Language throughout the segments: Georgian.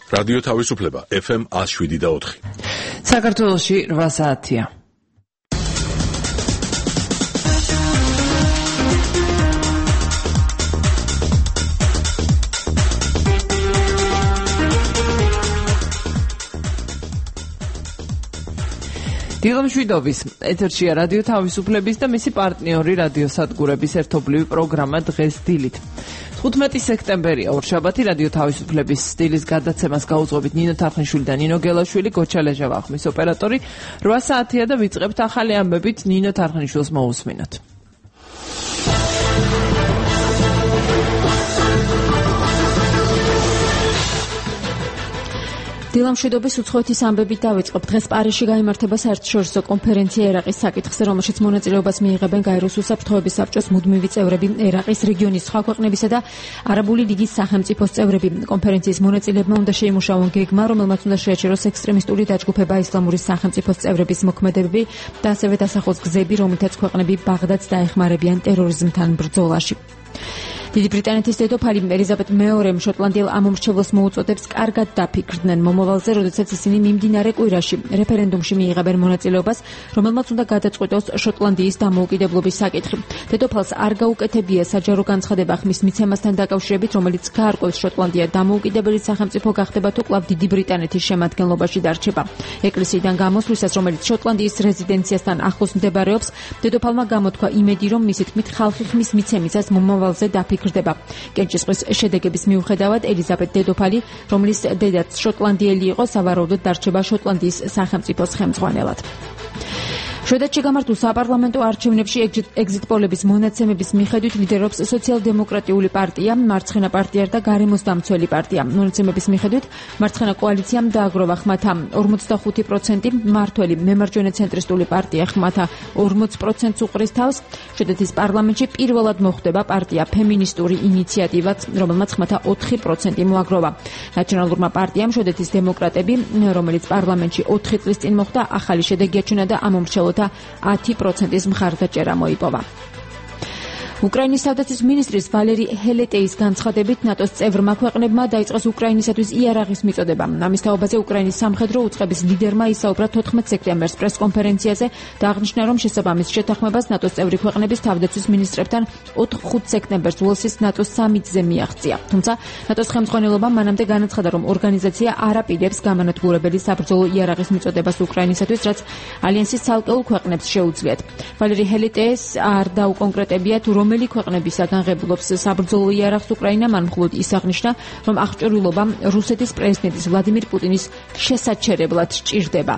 რადიო თავისუფლება FM 107.4. საქართველოში 8 საათია. დილამშვიდობის ეთერშია რადიო თავისუფლების და მისი პარტნიორი რადიო სადგურების ერთობლივი პროგრამა დღეს დილით. 15 სექტემბერია ორშაბათი რადიო თავისუფლების სტილის გადაცემას გაუძღობთ ნინო თარხნიშვილი და ნინო გელაშვილი, გოჩალეჟა ვახმის ოპერატორი. 8 საათია და ვიწყებთ ახალი ამბებით ნინო თარხნიშვილს მოусმინოთ. დილამშვიდობის უცხოეთის ამბებით დავიწყებთ. დღეს პარიზში გაიმართება საერთაშორისო კონფერენცია ერაყის საკითხზე, რომელშიც მონაწილეობას მიიღებენ გაეროს უსაფრთხოების საბჭოს მუდმივი წევრები, ერაყის რეგიონის სხვა ქვეყნებისა და არაბული ლიგის სახელმწიფოს წევრები. კონფერენციის მონაწილეებმა უნდა შეიმუშაონ გეგმა, რომელმაც უნდა შეაჩეროს ექსტრემისტული დაჯგუფება ისლამური სახელმწიფოს წევრების მოქმედებები და ასევე დასახოს გზები, რომლითაც ქვეყნები ბაღდადს დაეხმარებიან ტერორიზმთან ბრძოლაში. დიდი ბრიტანეთის დედოფალი ელიზაბეთ მეორემ შოტლანდიელ ამომრჩევლებს მოუწოდებს კარგად დაფიქრდნენ მომავალზე, როდესაც ისინი მიმდინარე კვირაში რეფერენდუმში მიიღებენ მონაწილეობას, რომელმაც უნდა გადაწყვეტოს შოტლანდიის დამოუკიდებლობის საკითხი. დედოფალს არ გაუკეთებია საჯარო განცხადება ხმის მიცემასთან დაკავშირებით, რომელიც გაარკვევს შოტლანდია დამოუკიდებელი სახელმწიფო გახდება თუ კვლავ დიდი ბრიტანეთის შემადგენლობაში დარჩება. ეკლესიიდან გამოსვლისას, რომელიც შოტლანდიის რეზიდენციასთან ახლოს მდებარეობს, დედოფალმა გამოთქვა იმედი, რომ მისი თქმით ხალხი ხმის მიცემისას მომავალზე დაფიქრდება. კენჭისყრის შედეგების მიუხედავად ელიზაბეთ დედოფალი, რომლის დედაც შოტლანდიელი იყო, სავარაუდოდ დარჩება შოტლანდიის სახელმწიფოს ხელმძღვანელად. შვედეთში გამართულ საპარლამენტო არჩევნებში ეგზიტ-პოლების მონაცემების მიხედვით ლიდერობს სოციალ-დემოკრატიული პარტია, მარცხენა პარტია და გარემოს დამცველი პარტია. მონაცემების მიხედვით მარცხენა კოალიციამ დააგროვა ხმათა 45%, მმართველი მემარჯვენე ცენტრისტული პარტია ხმათა 40%-ს უყრის თავს. შვედეთის პარლამენტში პირველად მოხვდება პარტია ფემინისტური ინიციატივაც, რომელმაც ხმათა 4% მოაგროვა. ნაციონალურმა პარტიამ შვედეთის დემოკრატები, რომელიც პარლამენტში 4 წლის წინ მოხვდა, ახალი შედეგი აჩვენა და ამომრჩევლთა 10%-ის მხარდაჭერა მოიპოვა. უკრაინის თავდაცვის მინისტრის ვალერი ჰელეტეის განცხადებით, ნატოს წევრმა ქვეყნებმა დაიწყოს უკრაინისათვის იარაღის მიწოდება. ამის თაობაზე უკრაინის სამხედრო უწყების ლიდერმა ისაუბრა 14 სექტემბერს პრესკონფერენციაზე და აღნიშნა, რომ შესაბამის შეთანხმებას ნატოს წევრი ქვეყნების თავდაცვის მინისტრებთან 5 სექტემბერს უელსის ნატოს სამიტზე მიაღწია. თუმცა ნატოს ხელმძღვანელობა მანამდე განაცხადა, რომ ორგანიზაცია არ აპირებს გამანადგურებელი საბრძოლო იარაღის მიწოდებას უკრაინისათვის, რაც ალიანსის ცალკეულ ქვეყნებს შეუძლიათ. ვალერი ჰელეტეეს არ დაუკონკრეტებია თუ რომელი ქვეყნებისაგან ღებულობს საბრძოლო იარაღს უკრაინა, მან მხოლოდ ის აღნიშნა, რომ აღჭურვილობა რუსეთის პრეზიდენტის ვლადიმირ პუტინის შესაჩერებლად სჭირდება.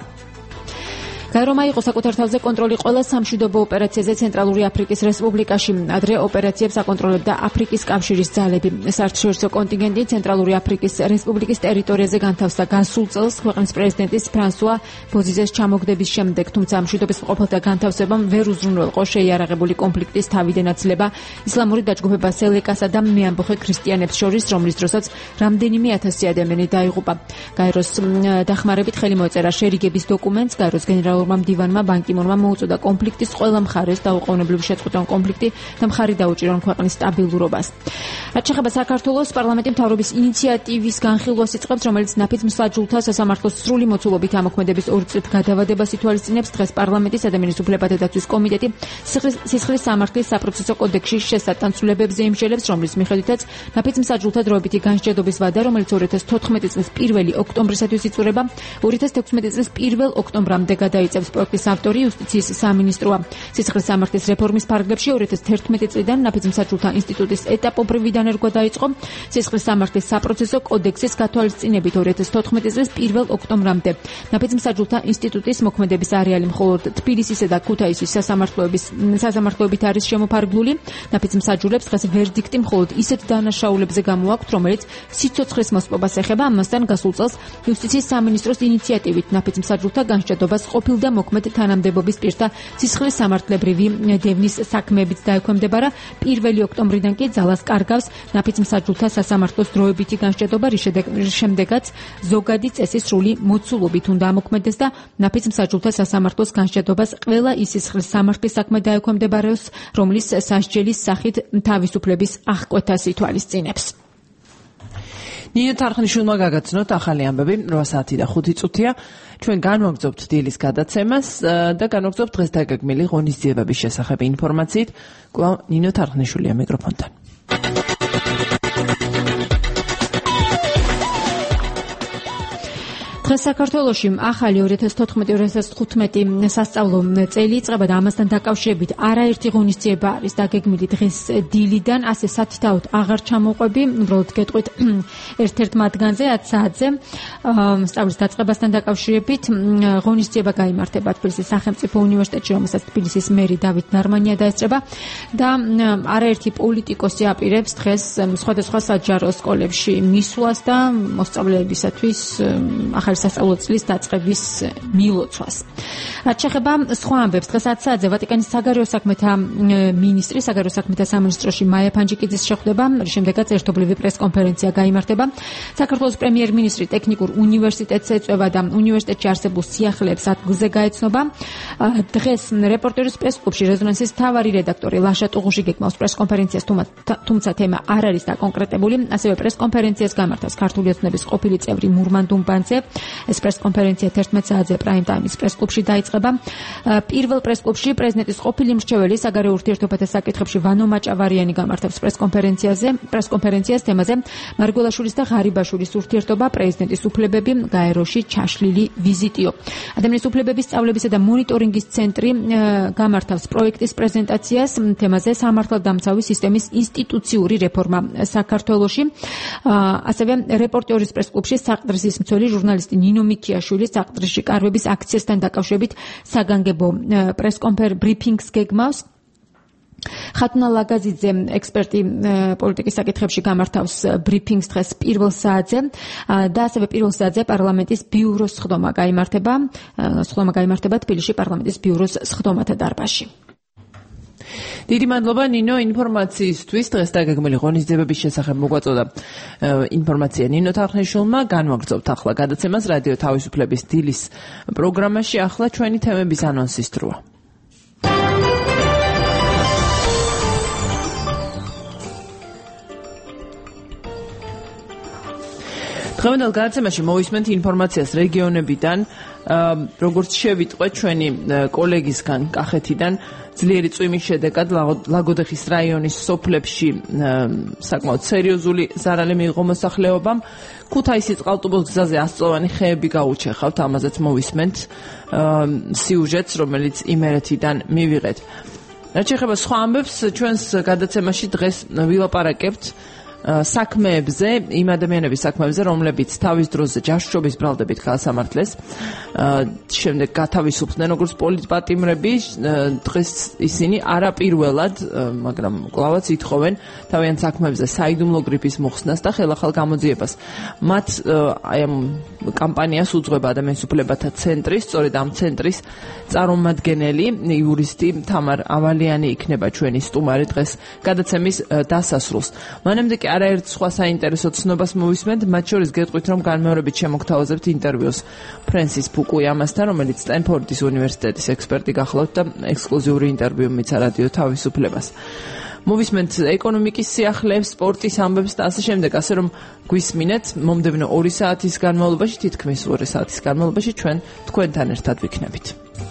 გაერომა იყო საკუთარ თავზე კონტროლი ყველა სამშვიდობო ოპერაციაზე ცენტრალური აფრიკის რესპუბლიკაში. ადრე ოპერაციებს აკონტროლებდა აფრიკის კავშირის ძალები. საერთაშორისო კონტინგენტი ცენტრალური აფრიკის რესპუბლიკის ტერიტორიაზე განთავსდა გასულ წელს ქვეყნის პრეზიდენტის ფრანსუა ბოზიზეს ჩამოგდების შემდეგ, თუმცა მშვიდობის მყოფელთა განთავსებამ ვერ უზრუნველყო შეიარაღებული კონფლიქტის თავიდან აცილება ისლამური დაჯგუფება სელეკასა და მეამბოხე ქრისტიანებს შორის, რომლის დროსაც რამდენიმე ათასი ადამიანი დაიღუპა. გაეროს დახმარებით ხელი მოეწერა შერიგების დოკუმენტს. გაეროს გენერალურმა მდივანმა ბან კი მუნმა მოუწოდა კონფლიქტის ყველა მხარეს დაუყოვნებლივ შეწყვეტონ კონფლიქტი და მხარი დაუჭირონ ქვეყნის სტაბილურობას. რაც შეეხება საქართველოს, პარლამენტი მთავრობის ინიციატივის განხილვას იწყებს, რომელიც ნაფიც მსაჯულთა სასამართლოს სრული მოცულობით ამოქმედების 2 წლით გადავადებას ითვალისწინებს. დღეს პარლამენტის ადამიანის უფლებათა დაცვის კომიტეტი სისხლის სამართლის საპროცესო კოდექსში შესატანცვლებებზე იმსჯელებს, რომლის მიხედვითაც ნაფიც მსაჯულთა დროებითი განსჯადობის ვადა, რომელიც 2014 წლის 1 ოქტომბრისათვის იწურება, 2016 წლის 1 ოქტომბრამდე გადაიწევს პროექტის ავტორი იუსტიციის სამინისტროა. სისხლის სამართლის რეფორმის ფარგლებში 2011 წლიდან ნაფიც მსაჯულთა ინსტიტუტის ეტაპობრივი დანერგვა დაიწყო. სისხლის სამართლის საპროცესო კოდექსის გათვალისწინებით 2014 წლის 1 ოქტომბრამდე ნაფიც მსაჯულთა ინსტიტუტის მოქმედების არეალი მხოლოდ თბილისისა და ქუთაისის სასამართლოებით არის შემოფარგლული. ნაფიც მსაჯულებს დღეს ვერდიქტი მხოლოდ ისეთ დანაშაულებებზე გამოაქვთ, რომელიც სიცოცხლის მოსპობას ეხება. ამასთან გასულ წელს იუსტიციის სამინისტროს ინიციატივით ნაფიც მსაჯულთა განსჯადობას ყოფილ და მოქმედ თანამდებობის პირთა სისხლის სამართლებრივი დევნის საქმეებიც დაექვემდებარა. 1 ოქტომბრიდან კი ძალას კარგავს ნაფიც მსაჯულთა სასამართლოს დროებითი განსჯადობა, რის შემდეგაც ზოგადი წესის სრული მოცულობით უნდა ამოქმედდეს და ნაფიც მსაჯულთა სასამართლოს განსჯადობას ყველა ის სისხლის სამართლის საქმე დაექვემდებარებს, რომლის სასჯელის სახით თავისუფლების აღკვეთას ითვალისწინებს. ნინო თარხნიშვილმა გაგაცნოთ ახალი ამბები 8:05. ჩვენ განვაგრძობთ დილის გადაცემას და განვაგრძობთ დღეს დაგეგმილი ღონისძიებების შესახებ ინფორმაციით. კვლავ ნინო თარხნიშვილია მიკროფონთან. დღეს საქართველოში ახალი 2014-2015 სასწავლო წელი იწყება და ამასთან დაკავშირებით არაერთი ღონისძიება არის დაგეგმილი დღეს დილიდან, ასე სათითაოდ აღარ ჩამოვყვები, უბრალოდ გეტყვით ერთ-ერთ მათგანზე 10 საათზე სწავლის დაწყებასთან დაკავშირებით ღონისძიება გაიმართება თბილისის სახელმწიფო უნივერსიტეტში, რომელსაც თბილისის მერი დავით ნარმანია დაესწრება და არაერთი პოლიტიკოსი აპირებს დღეს სხვადასხვა საჯარო სკოლებში მისვლას და მოსწავლეებისათვის ახალი სასწავლო წლის დაწყების მილოცვას. რაც შეეხება სხვა ამბებს, დღეს 10 საათზე ვატიკანის საგარეო საქმეთა მინისტრი საგარეო საქმეთა სამინისტროში მაია ფანჯიკიძის შეხვდება, რის შემდეგაც ერთობლივი პრესკონფერენცია გაიმართება. საქართველოს პრემიერ-მინისტრი ტექნიკურ უნივერსიტეტს ეწვევა და უნივერსიტეტში არსებულ სიახლეებს ადგილზე გაეცნობა. დღეს რეპორტერის პრესკლუბში რეზონანსის მთავარი რედაქტორი ლაშა ტუღუში გეკმავს პრესკონფერენციას, თუმცა თემა არ არის დაკონკრეტებული. ასევე პრესკონფერენციას გამართავს ქართული ოცნების ყოფილი წევრი მურმან დუმბანძე. ეს პრესკონფერენცია 11 საათზე პრაიმ ტაიმის პრესკლუბში დაიწყება. პირველ პრესკლუბში პრეზიდენტის ყოფილი მრჩეველი საგარეო ურთიერთობათა საკითხებში ვანო მაჭავარიანი გამართავს პრესკონფერენციას თემაზე მარგველაშვილის და ღარიბაშვილის ურთიერთობა, პრეზიდენტის უფლებები, გაეროში ჩაშლილი ვიზიტიო. ადამიანის უფლებების სწავლებისა და მონიტორინგის ცენტრი გამართავს პროექტის პრეზენტაციას თემაზე სამართალდამცავი სისტემის ინსტიტუციური რეფორმა საქართველოში. ასევე რეპორტერის პრესკლუბში საყდრისის მცველი ჟურნალისტი ნინო მიქიაშვილის საყდრისში კარვების აქციასთან დაკავშირებით საგანგებო ბრიფინგს გეგმავს. ხათუნა ლაგაზიძე ექსპერტი პოლიტიკის საკითხებში გამართავს ბრიფინგს დღეს პირველ საათზე და ასევე პირველ საათზე პარლამენტის ბიუროს სხდომა გაიმართება თბილისში პარლამენტის ბიუროს სხდომათა დარბაზში. დიდი მადლობა ნინო ინფორმაციისთვის. დღეს დაგეგმილი ღონისძიებების შესახებ მოგვაწოდა ინფორმაცია ნინო თარხნიშვილმა. განვაგრძობთ ახლა გადაცემას რადიო თავისუფლების დილის პროგრამაში. ახლა ჩვენი თემების ანონსის დროა. დღევანდელ გადაცემაში მოვისმენთ ინფორმაციას რეგიონებიდან, როგორც შევიტყვეთ ჩვენი კოლეგისგან კახეთიდან, ძლიერი წვიმის შედეგად ლაგოდეხის რაიონის სოფლებში საკმაოდ სერიოზული ზარალი მიიღო მოსახლეობამ. ქუთაისის წყალტუბოს გზაზე 100-წლოვანი ხეები გაუჩეხავთ, ამაზეც მოვისმენთ სიუჟეტს, რომელიც იმერეთიდან მივიღეთ. რაც შეეხება სხვა ამბებს, ჩვენს გადაცემაში დღეს ვილაპარაკებთ საქმეებზე, იმ ადამიანების საქმეებზე, რომლებიც თავის დროზე ჯაშუშობის ბრალდებით გაასამართლეს, შემდეგ გათავისუფლდნენ როგორც პოლიტპატიმრები. დღეს ისინი არაპირველად, მაგრამ კვლავაც ითხოვენ თავიანთ საქმეებზე საიდუმლო გრიფის მოხსნას და ხელახალ გამოძიებას. მათ აი ამ კამპანიას უძღვება ადამიანის უფლებათა ცენტრი, სწორედ ამ ცენტრის წარმომადგენელი იურისტი თამარ ავალიანი იქნება ჩვენი სტუმარი დღეს გადაცემის დასასრულს. მანამდე კი არაერთ სხვა საინტერესო ცნობას მოვისმენთ, მათ შორის გეტყვით, რომ განმეორებით შემოგთავაზებთ ინტერვიუს ფრენსის ფუკუიამასთან, რომელიც სტენფორდის უნივერსიტეტის ექსპერტი გახლავთ და ექსკლუზიური ინტერვიუ მიცა რადიო თავისუფლებას. მოვისმენთ ეკონომიკის სიახლეებს, სპორტის ამბებს და ასე შემდეგ, ასე რომ გვისმინეთ მომდევნო 2 საათის განმავლობაში, თითქმის 2 საათის განმავლობაში ჩვენ თქვენთან ერთად ვიქნებით.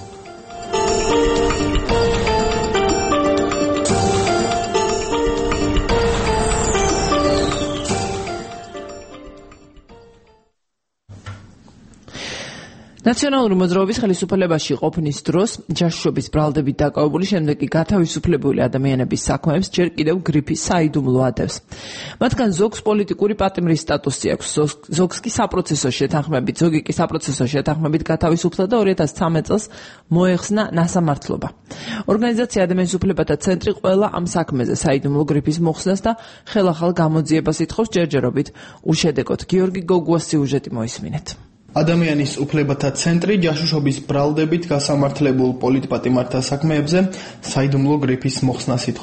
ნაციონალური მოძრაობის ხელისუფლებაში ყოფნის დროს ჯაშუშობის ბრალდებით დაკავებული, შემდეგ კი გათავისუფლებული ადამიანების საქმეებს ჯერ კიდევ გრიფი საიდუმლო ადევს. მათგან ზოგს პოლიტიკური პატიმრის სტატუსი აქვს, ზოგი კი საპროცესო შეთანხმებით გათავისუფლდა და 2013 წელს მოეხსნა ნასამართლობა. ორგანიზაცია ადამიანის უფლებათა ცენტრი ყველა ამ საქმეზე საიდუმლო გრიფის მოხსნას და ხელახალ გამოძიებას ითხოვს ჯერჯერობით უშედეგოდ. გიორგი გოგუას სიუჟეტი მოისმინეთ. ადამიანის უფლებათა ცენტრი ჯაშუშობის ბრალდებით გასამართლებულ პოლიტპატიმართა საქმეებზე საიდუმლო გრიფის მოხსნას ითხოვს.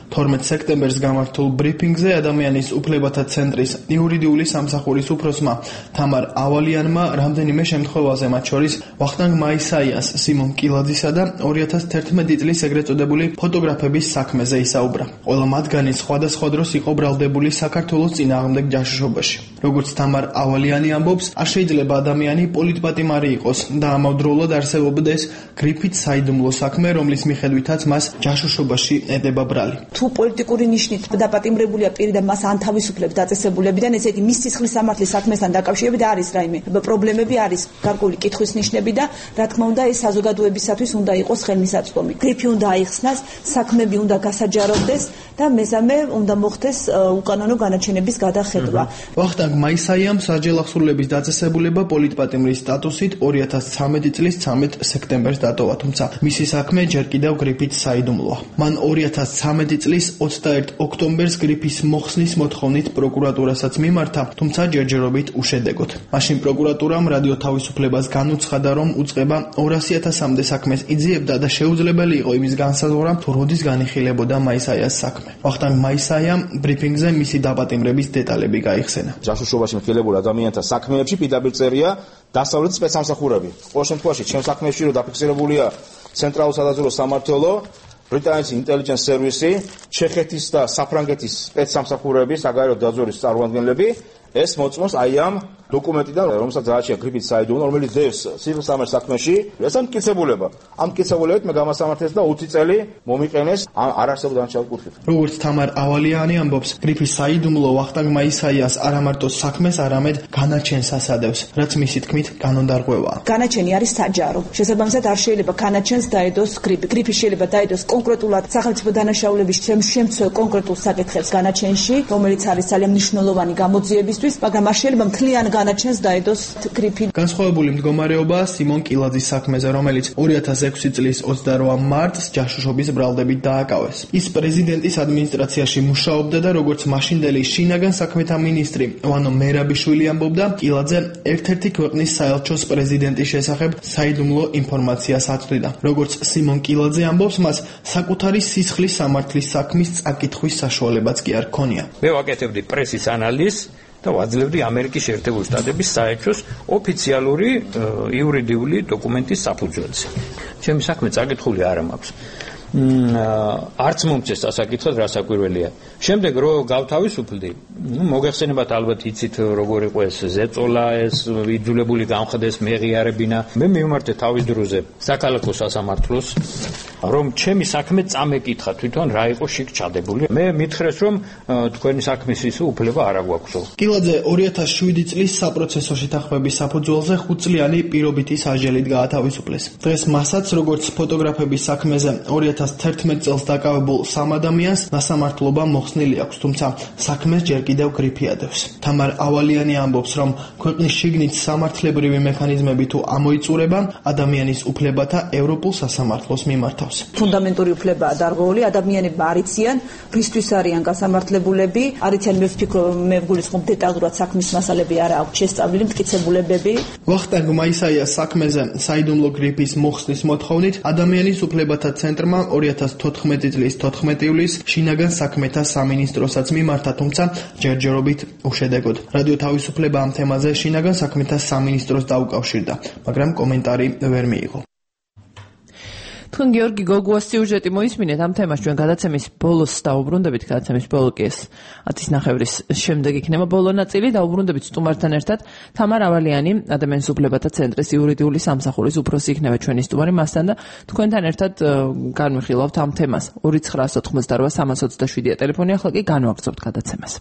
12 სექტემბერს გამართულ ბრიფინგზე ადამიანის უფლებათა ცენტრის იურიდიული სამსახურის უფროსმა თამარ ავალიანმა რამდენიმე შემთხვევაზე, მათ შორის ვახტანგ მაისაიას, სიმონ კილაძისა და 2011 წლის ეგრეთ წოდებული ფოტოგრაფების საქმეზე ისაუბრა. ყველა მათგანი სხვადასხვა დროს იყო ბრალდებული საქართველოს წინააღმდეგ ჯაშუშობაში. როგორც თამარ ავალიანი ამბობს, არ შეიძლება ადამიანი პოლიტპატიმარი იყოს და ამავდროულად არსებობდეს გრიფით საიდუმლო საქმე, რომლის მიხედვითაც მას ჯაშუშობაში ედება ბრალი. თუ პოლიტიკური ნიშნით დაპატიმრებულია პირი და მას ანთავისუფლებს დაწესებულებიდან, ესე იგი მის სისხლის სამართლის საქმესთან დაკავშირებით არის რაიმე პრობლემები, არის გარკვეული კითხვის ნიშნები და რა თქმა უნდა ეს საზოგადოებისათვის უნდა იყოს ხელმისაწვდომი. გრიფი უნდა აიხსნას, საქმეები უნდა გასაჯაროვდეს და მესამე უნდა მოხდეს უკანონო განაჩენების გადახედვა. ვახტანგ მაისაიამ საჯარო ახსნილების დაწესებულება პოლიტპატიმრის სტატუსით 2013 წლის 13 სექტემბერს დატოვა, თუმცა მისი საქმე ჯერ კიდევ გრიფით საიდუმლოა. მან 2013 წლის 21 ოქტომბერს გრიფის მოხსნის მოთხოვნით პროკურატურასაც მიმართა, თუმცა ჯერჯერობით უშედეგოდ. მაშინ პროკურატურამ რადიო თავისუფლებას განუცხადა, რომ უწყება 200.000-მდე საქმეს იძიებდა და შეუძლებელი იყო იმის განსაზღვრა, თუ როდის განიხილებოდა მაისაიას საქმე. ვახტანგ მაისაიამ ბრიფინგზე მისი დაპატიმრების დეტალები გაიხსენა. ჯაშუშობაში მკილებულ ადამიანთა საქმეებში პირდაპირ წერია დასავლეთ სპეცსამსახურები. ყოველ შემთხვევაში ჩემ საქმეებში რომ დაფიქსირებულია ცენტრალურ სადაზვერვო სამმართველო, ბრიტანეთის ინტელიგენს სერვისი, ჩეხეთის და საფრანგეთის სპეცსამსახურების საგარეო დაზვერვის წარმომადგენლები ეს მოწმობს აი ამ დოკუმენტიდან, რომელსაც დააჩია გრიფით საიდუმლო, რომელიც დევს სისხლის სამართლის საქმეში, ეს მტკიცებულება. ამ მტკიცებულებით მე გამასამართლეს და 20 წელი მომიყენეს არ არსებობდა ანჩალ კუთხით. როგორც თამარ ავალიანი ამბობს, გრიფის საიდუმლო ვახტანგ მაისაიას არა მარტო საქმეს, არამედ განაჩენს ასადევს, რაც მისი თქმით კანონდარღვევაა. განაჩენი არის საჯარო. შესაბამისად არ შეიძლება განაჩენს დაედოს გრიფი. გრიფი შეიძლება დაედოს კონკრეტულად სახელმწიფო დანაშაულების შემცველ კონკრეტულ საკითხებს განაჩენში, რომელიც არის ძალიან მნიშვნელოვანი გამოძიებისთვის, მაგრამ არ შეიძლება მთლიან განაჩენს დაედოს გრიფი. განსხვავებული მდგომარეობაა სიმონ კილაძის საქმეზე, რომელიც 2006 წლის 28 მარტს ჯაშუშობის ბრალდებით დააკავეს. ის პრეზიდენტის ადმინისტრაციაში მუშაობდა და როგორც მაშინდელი შინაგან საქმეთა მინისტრი ვანო მერაბიშვილი ამბობდა, კილაძე ერთ-ერთი ქვეყნის საელჩოს პრეზიდენტის შესახებ საიდუმლო ინფორმაციას აწვდიდა. როგორც სიმონ კილაძე ამბობს, მას საკუთარი სისხლის სამართლის საქმის წაკითხვის საშუალებაც კი არ ჰქონია. მე ვაკეთებდი პრესის ანალიზს და ვაძლევდი ამერიკის შეერთებული შტატების საელჩოს ოფიციალური იურიდიული დოკუმენტის საფუძველზე. ჩემი საქმე წაკითხული არ მაქვს. არც მომწეს ასაკითხად რა საკვირველია. შემდეგ რო გავთავისუფლდი, მოგეხსენებათ ალბათ იცით როგორ იყო ეს ზეწოლა, ეს იძულებული გამხდეს მეღიარებინა. მე მივმართე თავის დროზე საქალაქო სასამართლოს, რომ ჩემი საქმე წამეკითხა თვითონ რა იყო შიგ ჩადებული. მე მითხრეს რომ თქვენი საქმის ის უფლება არ აგვაქვსო. კილაძე 2007 წლის საპროცესო შეთანხმების საფუძველზე 5 წლიანი პირობითი საჯელით გაათავისუფლეს. დღეს მასაც როგორც ფოტოგრაფების საქმეზე 2011 წელს დაკავებულ 3 ადამიანს სასამართლობა მოხსნილი აქვს, თუმცა საქმეს ჯერ კიდევ გრიფი ადევს. თამარ ავალიანი ამბობს, რომ ქვეყნის შიგნით სამართლებრივი მექანიზმები თუ ამოიწურება, ადამიანის უფლებათა ევროპულ სასამართლოს მიმართავს. ფუნდამენტური უფლებაა დარღვეული, ადამიანებმა არიციან, რისთვის არიან გასამართლებულები, არიციან, მე ვფიქრობ, მე ვგულისხმობ დეტალურად საქმის მასალები არა აქვს შესწავლილი, მტკიცებულებები. ვახტანგ მაისაიას საქმეზე საიდუმლო გრიფის მოხსნის მოთხოვნით ადამიანის უფლებათა ცენტრმა 2014 წლის 14 ივლისს შინაგან საქმეთა სამინისტროსაც მიმართა, თუმცა ჯერჯერობით უშედეგოდ. რადიო თავისუფლება ამ თემაზე შინაგან საქმეთა სამინისტროს დაუკავშირდა, მაგრამ კომენტარი ვერ მიიღო. თქვენ გიორგი გოგუას სიუჟეტი მოისმინეთ ამ თემას ჩვენ გადაცემის ბოლოს დაუბრუნდებით, გადაცემის ბოლო კი ეს 10:30 შემდეგ იქნება ბოლო ნაწილი, დაუბრუნდებით სტუმართან ერთად. თამარ ავალიანი, ადამიანის უფლებათა ცენტრის იურიდიული სამსახურის უფროსი იქნება ჩვენი სტუმარი, მასთან და თქვენთან ერთად განვიხილავთ ამ თემას. 2988-327 ტელეფონი, ახლა კი განვაგრძობთ გადაცემას.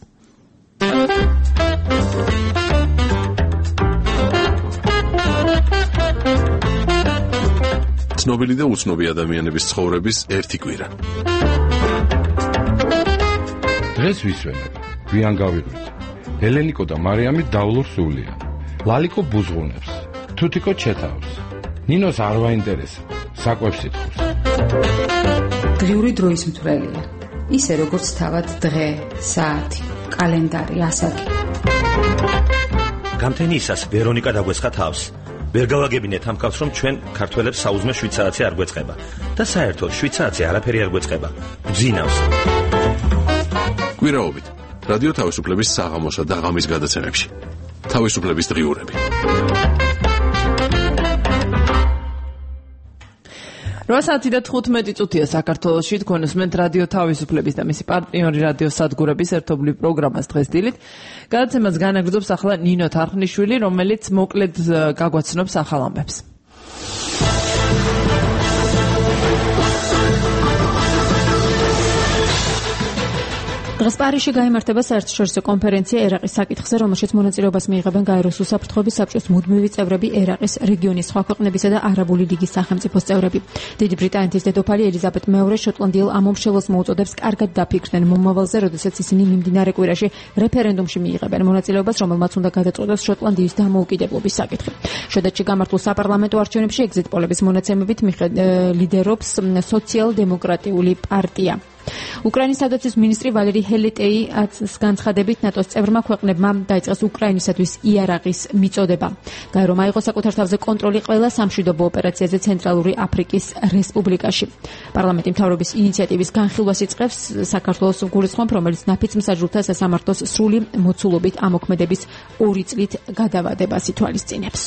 ცნობილი და უცნობი ადამიანების ცხოვრების ერთი კვირა. დღეს ვისვენებ, გვიან გავიღვით. ელენიკო და მარიამი დავლურ სულია. ლალიკო ბუზღუნებს, თუთიკო ჩეთავს. ნინოს არ ვაინტერესებს, საკვებს ითხოვს. დღიური დროის მთვრელია. ისე როგორც თავად დღე, საათი, კალენდარი, ასაკი. გამთენიისას ვერონიკა დაგვესხა თავს. ვერ გავაგებინეთ ამ კაცს, რომ ჩვენ ქართველებს საუზმე შვიცარაცი არ გვეწყება და საერთოდ შვიცარაცი არაფერი არ გვეწყება. ბძინავს. კვირაობით რადიო თავისუფლების საღამოსა და ღამის გადაცემებში. თავისუფლების დღიურები. 8:15 საქართველოში თქვენ უსმენთ რადიო თავისუფლების და მისი პარტნიორი რადიო სადგურების ერთობლივ პროგრამას დღეს დილით. გადაცემას განაგრძობს ახლა ნინო თარხნიშვილი, რომელიც მოკლედ გაგვაცნობს ახალ ამბებს. დღეს პარიზში გაიმართება საერთაშორისო კონფერენცია ერაყის საკითხზე, რომელშიც მონაწილეობას მიიღებენ გაეროს უსაფრთხოების საბჭოს მუდმივი წევრები, ერაყის რეგიონის სხვა ქვეყნებისა და არაბული ლიგის სახელმწიფოს წევრები. დიდი ბრიტანეთის დედოფალი ელიზაბეთ მეორე შოტლანდიელ ამომრჩეველს მოუწოდებს კარგად დაფიქრდნენ მომავალზე, როდესაც ისინი მიმდინარე კვირაში რეფერენდუმში მიიღებენ მონაწილეობას, რომელმაც უნდა გადაწყვეტოს შოტლანდიის დამოუკიდებლობის საკითხი. შვედეთში გამართულ საპარლამენტო არჩევნებში ეგზიტ პოლების მონაცემებით ლიდერობს სოციალ-დემოკრატიული პარტია. უკრაინის თავდაცვის მინისტრი ვალერი ჰელეტეის განცხადებით ნატოს წევრმა ქვეყნებმა დაიწყეს უკრაინისათვის იარაღის მიწოდება. გაერო აიღო საკუთარ თავზე კონტროლი ყველა სამშვიდობო ოპერაციაზე ცენტრალური აფრიკის რესპუბლიკაში. პარლამენტი მთავრობის ინიციატივის განხილვას იწყებს საქართველოს გულისხმობ, რომელიც ნაფიც მსაჯულთა სასამართლოს სრული მოცულობით ამოქმედების 2 წლით გადავადებას ითვალისწინებს.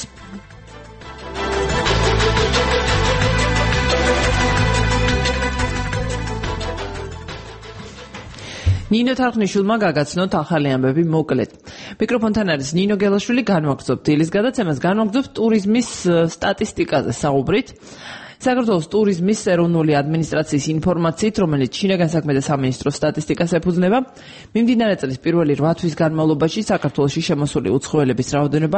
ნინო თარხნიშვილმა გაგაცნოთ ახალი ამბები მოკლედ. მიკროფონთან არის ნინო გელაშვილი, განვაგრძობთ დილის გადაცემას, განვაგრძობთ ტურიზმის სტატისტიკაზე საუბრით. საქართველოს ტურიზმის ეროვნული ადმინისტრაციის ინფორმაციით, რომელიც შინაგან საქმეთა სამინისტროს სტატისტიკას ეფუძნება, მიმდინარე წლის პირველი 8 თვის განმავლობაში საქართველოში შემოსული უცხოელების რაოდენობა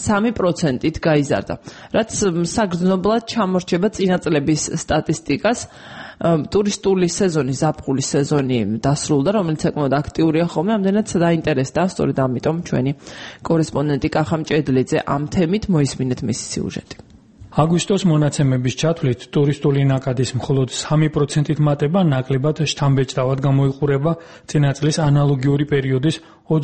3%-ით გაიზარდა, რაც საგრძნობლად ჩამორჩება წინა წლების სტატისტიკას. ტურისტული სეზონი, ზაფხულის სეზონი დასრულდა, რომელიც საკმაოდ აქტიურია ხოლმე, ამდენად დაინტერესდა, სწორედ ამიტომ ჩვენი კორესპონდენტი კახა მჭედლიძე ამ თემით მოისმინეთ მისი სიუჟეტი. აგვისტოს მონაცემების ჩათვლით ტურისტული ნაკადის მხოლოდ 3%-ით მატება ნაკლებად შთამბეჭდავად გამოიყურება წინა წლის ანალოგიური პერიოდის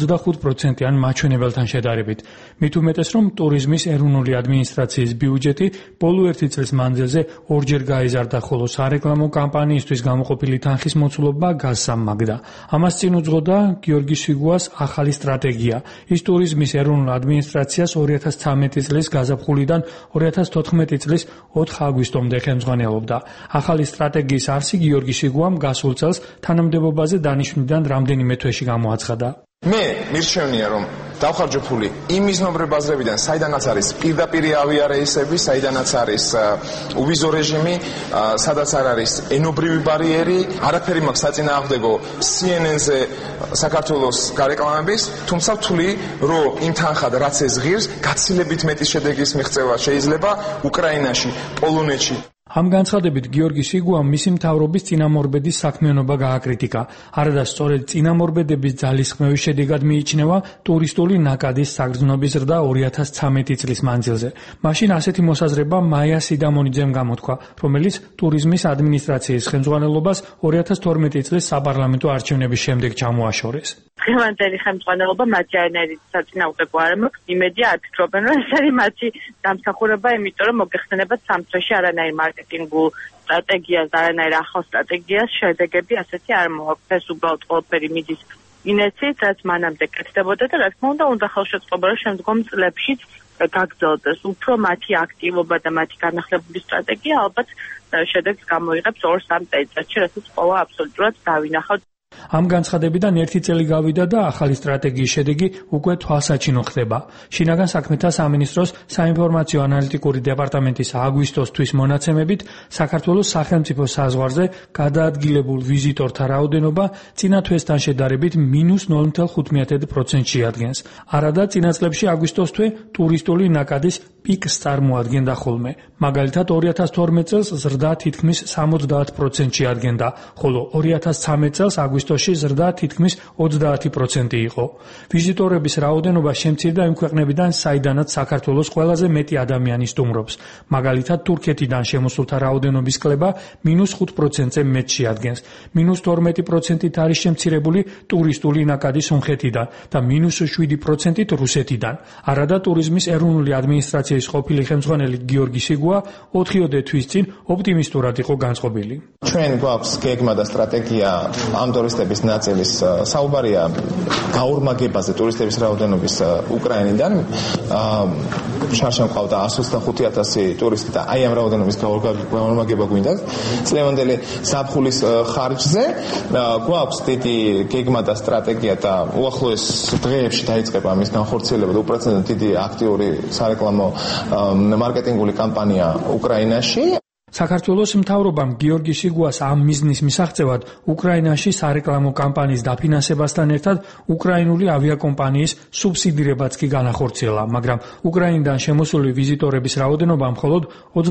25%-იან მაჩვენებელთან შედარებით. მით უმეტეს, რომ ტურიზმის ეროვნული ადმინისტრაციის ბიუჯეტი ბოლო 1 წლის მანძილზე 2-ჯერ გაიზარდა, ხოლო სარეკლამო კამპანიისთვის გამოყოფილი თანხის მოცულობა გასამაგდა. ამას წინ უძღოდა გიორგი სიგუას ახალი სტრატეგია. ის ტურიზმის ეროვნულ ადმინისტრაციას 2013 წლის გაზაფხულიდან 2014 წლის 4 აგვისტომდე ხელმძღვანელობდა. ახალი სტრატეგიის არსი გიორგი სიგუამ გასულ წელს თანამდებობაზე დანიშვნიდან რამდენიმე თვეში გამოაცხადა. მე მირჩევნია, რომ დავხარჯო ფული იმ მიზნობრივ ბაზრებიდან, საიდანაც არის პირდაპირ ავიარეისები, საიდანაც არის უვიზო რეჟიმი, სადაც არ არის ენობრივი ბარიერი, არაფერი მაქვს საწინააღმდეგო CNN-ზე საქართველოს გარეკლამების, თუმცა ვთვლი, რომ იმ თანხად რაც ეს ღირს, გაცილებით მეტი შედეგის მიღწევა შეიძლება უკრაინაში, პოლონეთში. ამ განცხადებით გიორგი სიგუამ მისი მთავრობის წინამორბედის საქმიანობა გააკრიტიკა. არადა სწორედ წინამორბედების ძალისხმევის შედეგად მიიჩნევა ტურისტული ნაკადის საგრძნობის ზრდა 2013 წლის მანძილზე. მაშინ ასეთი მოსაზრება მაია სიდამონიძემ გამოთქვა, რომელიც ტურიზმის ადმინისტრაციის ხელმძღვანელობას 2012 წლის საპარლამენტო არჩევნების შემდეგ ჩამოაშორეს. დღევანდელი ხელმძღვანელობა მათი არანაირი საწინააღმდეგო არ მაქვს. იმედია არ ფიქრობენ, რომ ეს არის მათი დამსახურება, იმიტომ რომ მოგეხსენებათ სამწუხაროდ არანაირი მარკეტინგულ სტრატეგიას და არანაირი ახალ სტრატეგიას შედეგები ასეთი არ მოაქვს. ეს უბრალოდ ყველაფერი მიდის ინერციით, რაც მანამდე კეთდებოდა და რა თქმა უნდა ხელშეწყობა რომ შემდგომ წლებშიც გაგრძელდეს. უფრო მათი აქტივობა და მათი განახლებული სტრატეგია ალბათ შედეგს გამოიღებს 2-3 წელიწადში, რასაც ყველა აბსოლუტურად დავინახავთ. ამ განცხადებიდან 1 წელი გავიდა და ახალი სტრატეგიის შედეგი უკვე თვალსაჩინო ხდება. შინაგან საქმეთა სამინისტროს საინფორმაციო ანალიტიკური დეპარტამენტის აგვისტოს თვის მონაცემებით საქართველოს სახელმწიფო საზღვარზე გადაადგილებულ ვიზიტორთა რაოდენობა წინა თვესთან შედარებით -0.5% შეადგენს. არადა წინა წლებში აგვისტოს თვე ტურისტული ნაკადის პიკს წარმოადგენდა ხოლმე. მაგალითად 2012 წელს ზრდა თითქმის 70% შეადგენდა, ხოლო 2013 წელს აგვისტოში ზრდა თითქმის 30% იყო. ვიზიტორების რაოდენობა შემცირდა იმ ქვეყნებიდან, საიდანაც საქართველოს ყველაზე მეტი ადამიანი სტუმრობს. მაგალითად თურქეთიდან შემოსულთა რაოდენობის კლება -5%-ზე მეტ შეადგენს. -12%-ით არის შემცირებული ტურისტული ნაკადი სომხეთიდან და -7%-ით რუსეთიდან. არადა ტურიზმის ეროვნული ადმინისტრაცია ადმინისტრაციის ყოფილი ხელმძღვანელი გიორგი სიგუა 4-ოდე თვის წინ ოპტიმისტურად იყო განწყობილი. ჩვენ გვაქვს გეგმა და სტრატეგია ამ ტურისტების ნაწილის საუბარია გაორმაგებაზე ტურისტების რაოდენობის უკრაინიდან შარშან ყავდა 125,000 ტურისტი და აი ამ რაოდენობის გაორმაგება გვინდა წლევანდელი ზაფხულის ხარჯზე გვაქვს დიდი გეგმა და სტრატეგია და უახლოეს დღეებში დაიწყება ამის განხორციელება და უპრეცედენტო დიდი აქტიური სარეკლამო მარკეტინგული კამპანია უკრაინაში. საქართველოს მთავრობამ გიორგი სიგუას ამ მიზნის მისაღწევად უკრაინაში სარეკლამო კამპანიის დაფინანსებასთან ერთად უკრაინული ავიაკომპანიის სუბსიდირებაც კი განახორციელა, მაგრამ უკრაინიდან შემოსული ვიზიტორების რაოდენობა მხოლოდ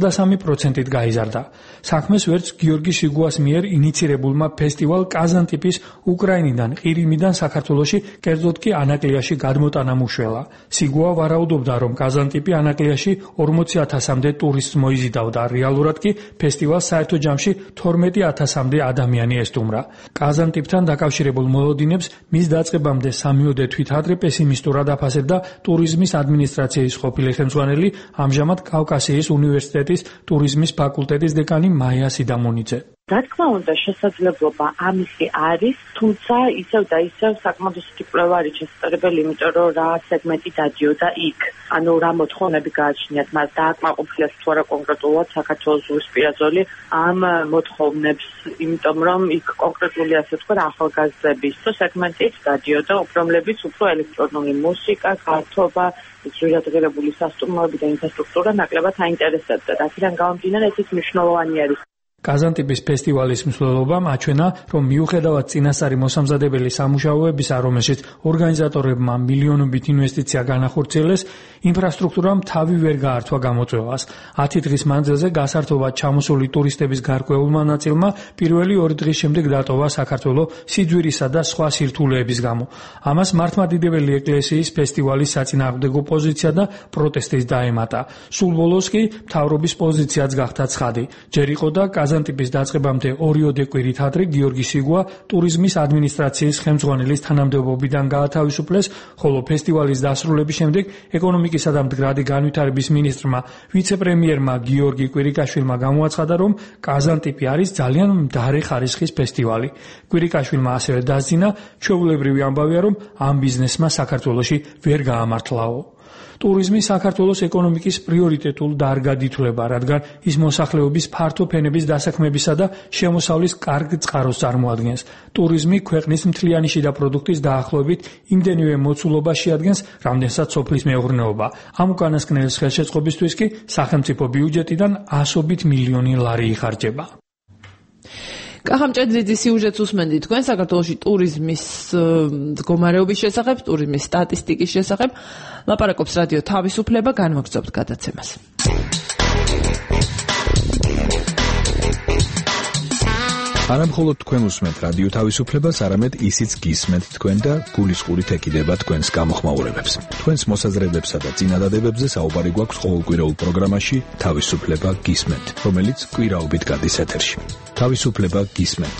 23%-ით გაიზარდა. საქმეს ვერც გიორგი სიგუას მიერ ინიცირებულმა ფესტივალ კაზანტიპის უკრაინიდან, ყირიმიდან საქართველოში, კერძოდ კი ანაკლიაში გადმოტანამ უშველა. სიგუა ვარაუდობდა, რომ კაზანტიპი ანაკლიაში 40,000-მდე ტურისტს მოიზიდავდა, რეალურად კი ფესტივალს საერთო ჯამში 12,000-მდე ადამიანი ესტუმრა. კაზანტიპთან დაკავშირებულ მოლოდინებს მის დაწყებამდე 3-ოდე თვით ადრე პესიმისტურად აფასებდა ტურიზმის ადმინისტრაციის ყოფილი ხელმძღვანელი, ამჟამად კავკასიის უნივერსიტეტის ტურიზმის ფაკულტეტის დეკანი მაია სიდამონიძე. რა თქმა უნდა, შესაძლებლობა ამისი არის, თუმცა ისევ და ისევ საკმაოდ ისეთი კვლევა არის შესაძლებელი, იმიტომ რომ რა სეგმენტი დადიოდა იქ. ანუ რა მოთხოვნები გააჩნიათ, მას დააკმაყოფილეს თუ არა კონკრეტულად საქართველოს ზღვისპირა ზოლი ამ მოთხოვნებს, იმიტომ რომ იქ კონკრეტული ასე თქვა ახალგაზრდების სეგმენტით დადიოდა, უბრალოდ უფრო ელექტრონული მუსიკა, გართობა, ძვირადღირებული სასტუმროები და ინფრასტრუქტურა ნაკლებად აინტერესებდა. აქედან გამომდინარე, ეს მნიშვნელოვანი არის. კაზანტიპის ფესტივალის მსვლელობამ აჩვენა, რომ მიუხედავად წინასწარი მოსამზადებელი სამუშაოებისა, რომელშიც ორგანიზატორებმა მილიონობით ინვესტიცია განახორციელეს, ინფრასტრუქტურამ თავი ვერ გაართვა გამოწვევას. 10 დღის მანძილზე გასართობად ჩამოსული ტურისტების გარკვეულმა ნაწილმა პირველი 2 დღის შემდეგ დატოვა საქართველო სიძვირისა და სხვა სირთულეების გამო. ამას მართლმადიდებელი ეკლესიის ფესტივალის საწინააღმდეგო პოზიცია და პროტესტის დაემატა. სულ ბოლოს კი მთავრობის პოზიციაც გახდა ცხადი. ჯერ იყო და კაზანტიპის დაწყებამდე 2-ოდე კვირით ადრე გიორგი სიგუა ტურიზმის ადმინისტრაციის ხელმძღვანელის თანამდებობიდან გაათავისუფლეს, ხოლო ფესტივალის დასრულების შემდეგ ეკონომიკისა და მდგრადი განვითარების მინისტრმა ვიცე-პრემიერმა გიორგი კვირიკაშვილმა გამოაცხადა, რომ კაზანტიპი არის ძალიან მდარე ხარისხის ფესტივალი. კვირიკაშვილმა ასევე დასძინა, ჩვეულებრივი ამბავია, რომ ამ ბიზნესმა საქართველოში ვერ გაამართლაო. ტურიზმი საქართველოს ეკონომიკის პრიორიტეტულ დარგად ითვლება, რადგან ის მოსახლეობის ფართო ფენების დასაქმებისა და შემოსავლის კარგ წყაროს წარმოადგენს. ტურიზმი ქვეყნის მთლიანი შიდა პროდუქტის დაახლოებით იმდენივე მოცულობას შეადგენს, რამდენსაც სოფლის მეურნეობა. ამ უკანასკნელის ხელშეწყობისთვის კი სახელმწიფო ბიუჯეტიდან 100 მილიონი ლარი იხარჯება. კახამჭედრიძის სიუჟეტს უსმენთ თქვენ საქართველოში ტურიზმის მდგომარეობის შესახებ, ტურიზმის სტატისტიკის შესახებ. ლაპარაკობს რადიო თავისუფლება, განვაგრძობთ გადაცემას. არა მხოლოდ თქვენ უსმენთ რადიო თავისუფლებას, არამედ ისიც გისმენთ თქვენ და გულისხმობით ეკიდება თქვენს გამოხმაურებებს. თქვენს მოსაზრებებსა და წინადადებებზე საუბარი გვაქვს ყოველკვირეულ პროგრამაში თავისუფლება გისმენთ, რომელიც კვირაობით გადის ეთერში. თავისუფლება გისმენთ.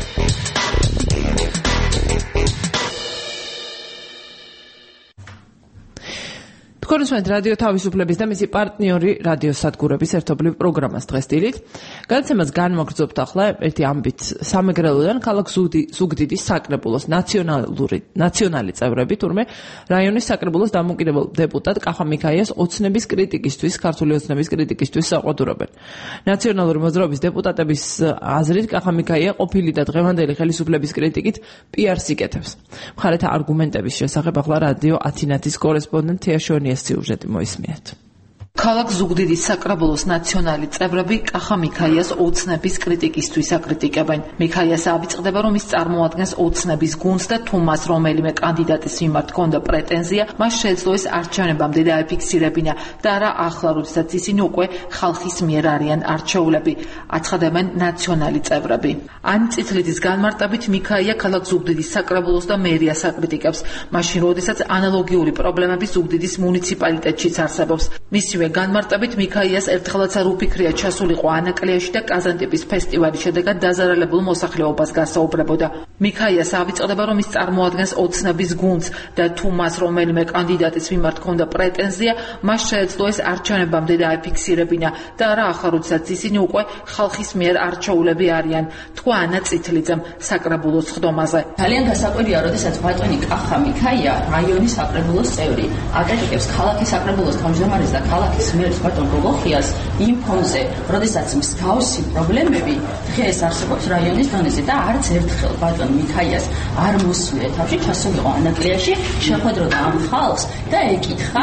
თქვენ უსმენთ რადიო თავისუფლების და მისი პარტნიორი რადიო სადგურების ერთობლივ პროგრამას დღეს დილით. გადაცემას განვაგრძობთ ახლა ერთი ამბით სამეგრელოდან ქალაქ ზუგდიდის საკრებულოს ნაციონალი წევრები, თურმე რაიონის საკრებულოს დამოუკიდებელ დეპუტატ კახამიქაიას ოცნების კრიტიკისთვის, ქართული ოცნების კრიტიკისთვის საყვადურობენ. ნაციონალური მოძრაობის დეპუტატების აზრით კახამიქაია ყოფილი და დღევანდელი ხელისუფლების კრიტიკით პიარს იკეთებს. მხარეთა არგუმენტების შესახებ ახლა რადიო ათინათის კორესპონდენტ თეაშონიას სიუჟეტი მოისმინეთ. ქალაქ ზუგდიდის საკრებულოს ნაციონალი წევრები კახამიქაიას ოცნების კრიტიკისთვის აკრიტიკებენ. მიქაიას აბიწყდება, რომ ის წარმოადგენს ოცნების გუნდს და თუ მას რომელიმე კანდიდატის მიმართ ჰქონდა პრეტენზია, მას შეეძლო ეს არჩევნებამდე დაეფიქსირებინა და არა ახლა, როდესაც ისინი უკვე ხალხის მიერ არიან არჩეულები, აცხადებენ ნაციონალი წევრები. ან წითლეთის განმარტებით მიქაია ქალაქ ზუგდიდის საკრებულოს და მერიას აკრიტიკებს, მაშინ როდესაც ანალოგიური პრობლემები ზუგდიდის მუნიციპალიტეტშიც არსებობს. მისი მისივე განმარტებით მიქაიას ერთხელაც არ უფიქრია ჩასულიყო ანაკლიაში და კაზანტიპის ფესტივალის შედეგად დაზარალებულ მოსახლეობას გასაუბრებოდა. მიქაიას ავიწყდება, რომ ის წარმოადგენს ოცნების გუნდს და თუ მას რომელიმე კანდიდატის მიმართ ჰქონდა პრეტენზია, მას შეეძლო ეს არჩევნებამდე დაეფიქსირებინა და არა ახლა, როდესაც ისინი უკვე ხალხის მიერ არჩეულები არიან, თქვა ანა წითლიძემ საკრებულოს ხდომაზე. ძალიან გასაკვირია, როდესაც ბატონი კახა მიქაია რაიონის საკრებულოს წევრი აკრიტიკებს ქალაქის საკრებულოს თავმჯდომარეს და ქალაქის მერს ბატონ გოგოხიას იმ ფონზე, როდესაც მსგავსი პრობლემები დღეს არსებობს რაიონის დონეზე და არც ერთხელ ბატონ მიქაიას არ მოსვლია თავში ჩასულიყო ანაკლიაში, შეხვედროდა ამ ხალხს და ეკითხა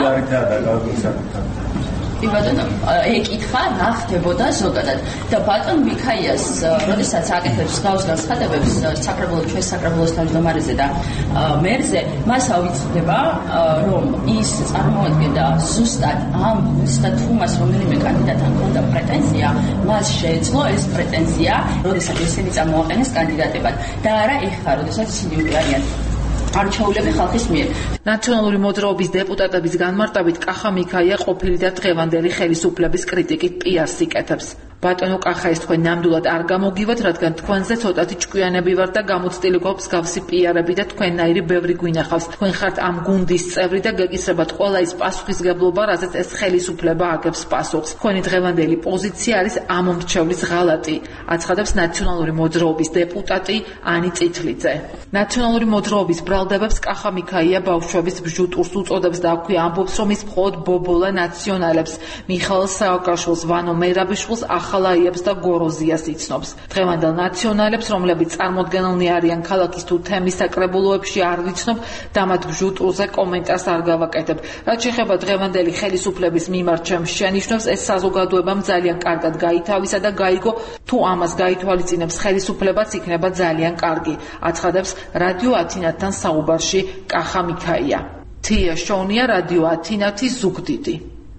ბატონო ეკითხა რა ხდებოდა ზოგადად და ბატონ მიქაიას როდესაც აკეთებს გავს განცხადებებს ჩვენ საკრებულოს თავმჯდომარეზე და მერზე მას ავიწყდება რომ ის წარმოადგენდა ზუსტად ამ და თუ მას რომელიმე კანდიდატთან ჰქონდა პრეტენზია მას შეეძლო ეს პრეტენზია როდესაც ისინი წარმოაყენეს კანდიდატებად და არა ეხლა როდესაც ისინი არიან არჩეულები ხალხის მიერ. ნაციონალური მოძრაობის დეპუტატების განმარტებით კახა მიქაია ყოფილი და დღევანდელი ხელისუფლების კრიტიკით პიარს იკეთებს. ბატონო კახა ეს თქვენ ნამდვილად არ გამოგივათ, რადგან თქვენზე ცოტათი ჭკვიანები ვართ და გამოცდილი გვაქვს მსგავსი პიარები და თქვენნაირი ბევრი გვინახავს. თქვენ ხართ ამ გუნდის წევრი და გეკისრებათ ყველა ის პასუხისგებლობა, რაზეც ეს ხელისუფლება აგებს პასუხს. თქვენი დღევანდელი პოზიცია არის ამომრჩევლის ღალატი, აცხადებს ნაციონალური მოძრაობის დეპუტატი ანი წითლიძე. ნაციონალური მოძრაობის ბრალდებებს კახა მიქაია ბავშვების ბჟუტურს უწოდებს და აქვე ამბობს, რომ ის მხოლოდ ბობოლა ნაციონალებს, მიხაილ სააკაშვილს, ვანო მერაბიშვილს, ახალაიებს და გოროზიას იცნობს. დღევანდელ ნაციონალებს, რომლებიც წარმოდგენილნი არიან ქალაქის თუ თემის საკრებულოებში, არ ვიცნობ და მათ ბჟუტურზე კომენტარს არ გავაკეთებ. რაც შეეხება დღევანდელი ხელისუფლების მიმართ ჩემს შენიშვნებს, ეს საზოგადოებამ ძალიან კარგად გაითავისა და გაიგო, თუ ამას გაითვალისწინებს ხელისუფლებაც იქნება ძალიან კარგი, აცხადებს რადიო ათინათთან საუბარში კახა მიქაია. თია შონია, რადიო ათინათი, ზუგდიდი.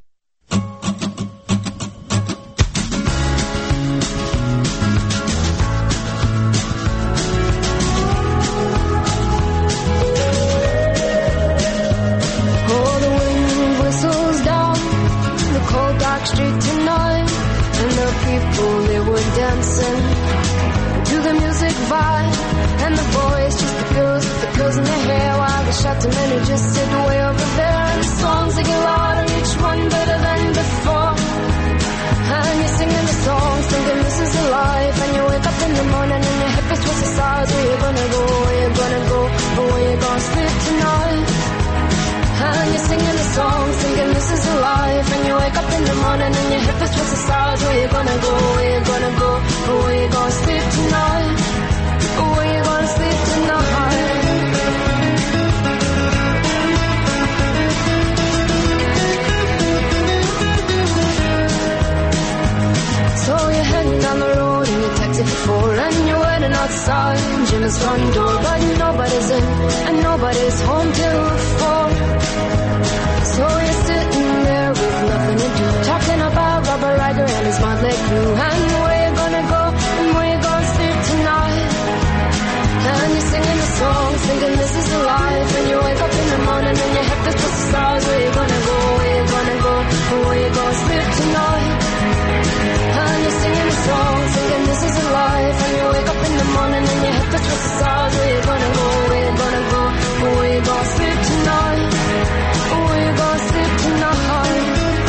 Shut them in and just sit way over there. And the songs they get louder, each one better than before. And you're singing the songs, thinking this is a life. And you wake up in the morning and your hip is twisted sides. Where you gonna go? Where you gonna go? Or where you gonna sleep tonight? And you're singing the songs, thinking this is a life. And you wake up in the morning and your hip is twisted sides. Where you gonna go? Where you gonna go? Or where you gonna sleep tonight? Or where you gonna sleep tonight? So you're heading down the road in your taxi for 4 and you're waiting outside Jim's front door, but nobody's in and nobody's home till 4. So you're sitting there with nothing to do, talking about Robert Ryder and his motley crew and where you gonna go and where you gonna sleep tonight. And you're singing the songs, thinking this is a life. And you wake up in the morning and your head is just the stars. Where you gonna go? Where you gonna go? And where you gonna sleep tonight? And you're singing the songs, thinking this is a life. And you wake up in the morning and your head is just the stars. Where you gonna go? Where you gonna go? And where you gonna sleep tonight? And where you gonna sleep tonight?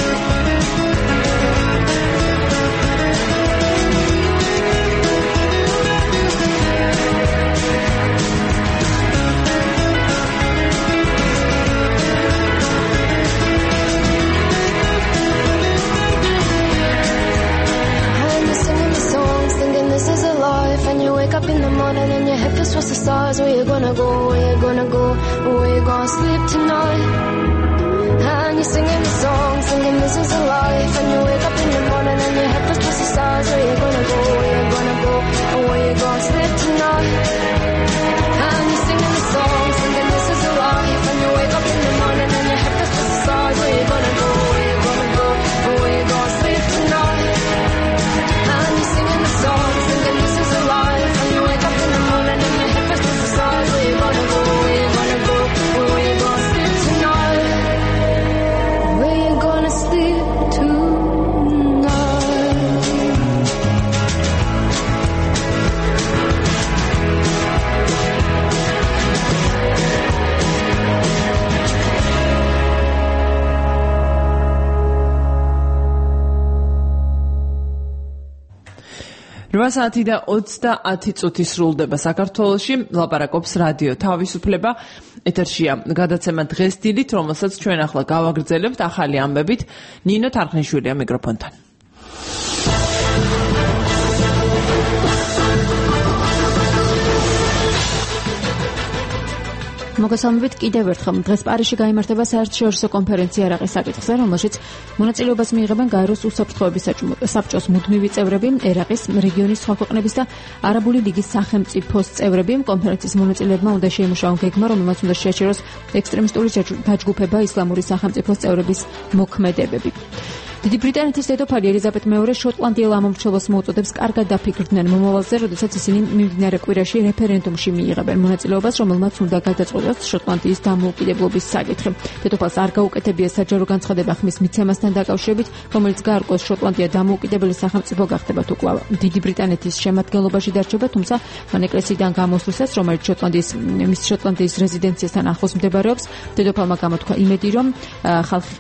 And you wake up in the morning and your head feels towards the stars. Where you gonna go? Where you gonna go? Where you gonna sleep tonight? And you're singing the song, singing this is a life. And you wake up in the morning and your head feels towards the stars. Where you gonna go? Where you gonna go? And where you gonna sleep tonight? And you're singing the song, singing this is a life. And you wake up in the morning and your head feels towards the stars. Where you gonna go? Where you gonna go? And where you gonna sleep tonight? And you're singing the song, singing this is a life. And you wake up in the morning and your head feels towards the stars. Where you gonna go? Where you gonna go? And where you gonna sleep tonight? Where you gonna sleep? 8 საათი და 30 წუთი სრულდება საქართველოში. ლაპარაკობს რადიო თავისუფლება. ეთერშია გადაცემა დღეს დილით, რომელსაც ჩვენ ახლა გავაგრძელებთ ახალი ამბებით. ნინო თარხნიშვილია მიკროფონთან. მოგესალმებით კიდევ ერთხელ. დღეს პარიზში გაიმართება საერთაშორისო კონფერენცია ერაყის საკითხზე, რომელშიც მონაწილეობას მიიღებენ გაეროს უსაფრთხოების საბჭოს მუდმივი წევრები, ერაყის რეგიონის სხვა ქვეყნების და არაბული ლიგის სახელმწიფოს წევრები. კონფერენციის მონაწილეებმა უნდა შეიმუშაონ გეგმა, რომელმაც უნდა შეაჩეროს ექსტრემისტული დაჯგუფება ისლამური სახელმწიფოს წევრების მოქმედებები. დიდი ბრიტანეთის დედოფალი ელიზაბეთ მეორე შოტლანდიელ ამომრჩევლებს მოუწოდებს კარგად დაფიქრდნენ მომავალზე, როდესაც ისინი მიმდინარე კვირაში რეფერენდუმში მიიღებენ მონაწილეობას, რომელმაც უნდა გადაწყვეტოს შოტლანდიის დამოუკიდებლობის საკითხი. დედოფალს არ გაუკეთებია საჯარო განცხადება ხმის მიცემასთან დაკავშირებით, რომელიც გაარკვევს შოტლანდია დამოუკიდებელი სახელმწიფო გახდება თუ კვლავ დიდი ბრიტანეთის შემადგენლობაში დარჩება, თუმცა მან ეკლესიიდან გამოსვლისას, რომელიც შოტლანდიის რეზიდენციასთან ახლოს მდებარეობს, დედოფალმა გამოთქვა იმედი, რომ ხალხი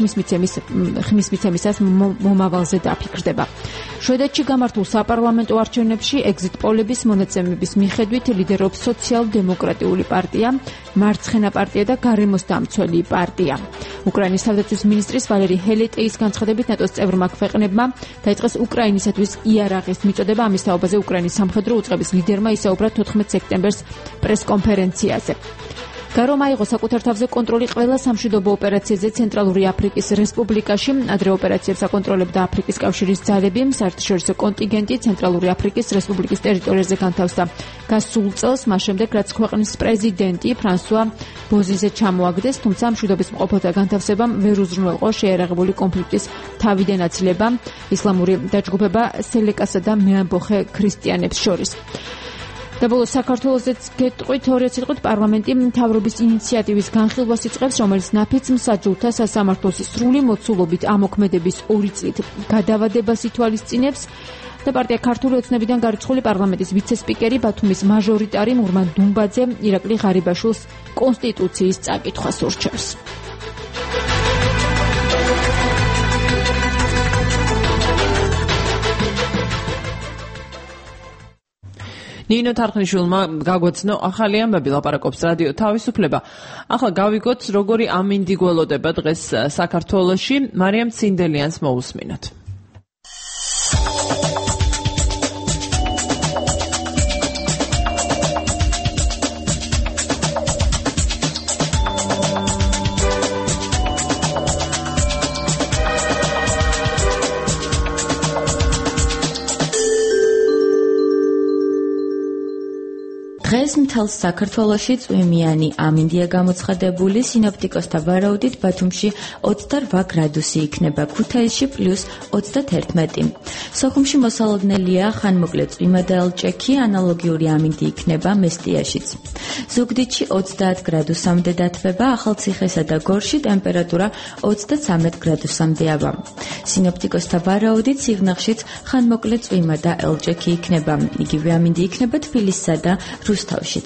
ხმის მიცემისას მომავალზე დაფიქრდება. შვედეთში გამართულ საპარლამენტო არჩევნებში ეგზიტ პოლების მონაცემების მიხედვით ლიდერობს სოციალ-დემოკრატიული პარტია, მარცხენა პარტია და გარემოს დამცველი პარტია. უკრაინის თავდაცვის მინისტრის ვალერი ჰელეტეის განცხადებით ნატოს წევრმა ქვეყნებმა დაიწყეს უკრაინისათვის იარაღის მიწოდება. ამის თაობაზე უკრაინის სამხედრო უწყების ლიდერმა ისაუბრა 14 სექტემბერს პრესკონფერენციაზე. გარომ აიღო საკუთარ თავზე კონტროლი ყველა სამშვიდობო ოპერაციაზე ცენტრალური აფრიკის რესპუბლიკაში. ადრე ოპერაციებს აკონტროლებდა აფრიკის კავშირის ძალები. საერთაშორისო კონტინგენტი ცენტრალური აფრიკის რესპუბლიკის ტერიტორიაზე განთავსდა გასულ წელს, მას შემდეგ რაც ქვეყნის პრეზიდენტი ფრანსუა ბოზიზე ჩამოაგდეს, თუმცა მშვიდობის მყოფთა განთავსებამ ვერ უზრუნველყო შეიარაღებული კონფლიქტის თავიდან აცილება ისლამური დაჯგუფება სელეკასა და მეამბოხე ქრისტიანებს შორის. და ბოლოს საქართველოსაც გეტყვით, 2 სიტყვით პარლამენტი მთავრობის ინიციატივის განხილვას იწყებს, რომელიც ნაფიც მსაჯულთა სასამართლოს სრული მოცულობით ამოქმედების 2 წლით გადავადებას ითვალისწინებს. და პარტია ქართული ოცნებიდან გარიცხული პარლამენტის ვიცე-სპიკერი ბათუმის მაჟორიტარი მურმან დუმბაძე ირაკლი ღარიბაშვილს კონსტიტუციის წაკითხვას ურჩევს. ნინო თარხნიშვილმა გაგვეცნო ახალი ამბები, ლაპარაკობს რადიო თავისუფლება. ახლა გავიგოთ, როგორი ამინდი გველოდება დღეს საქართველოში. მარიამ ცინდელიანს მოусმინოთ. დღეს მთელს საქართველოში წვიმიანი ამინდია გამოცხადებული. სინოპტიკოსთა ვარაუდით ბათუმში 28 გრადუსი იქნება, ქუთაისში +31. სოხუმში მოსალოდნელია ხანმოკლე წვიმა და ელჭექი, ანალოგიური ამინდი იქნება მესტიაშიც. ზუგდიდში 30 გრადუსამდე დათბება, ახალციხესა და გორში ტემპერატურა 33 გრადუსამდეა. სინოპტიკოსთა ვარაუდით სიღნაღშიც ხანმოკლე წვიმა და ელჭექი იქნება. იგივე ამინდი იქნება თბილისსა და რუსთავშიც.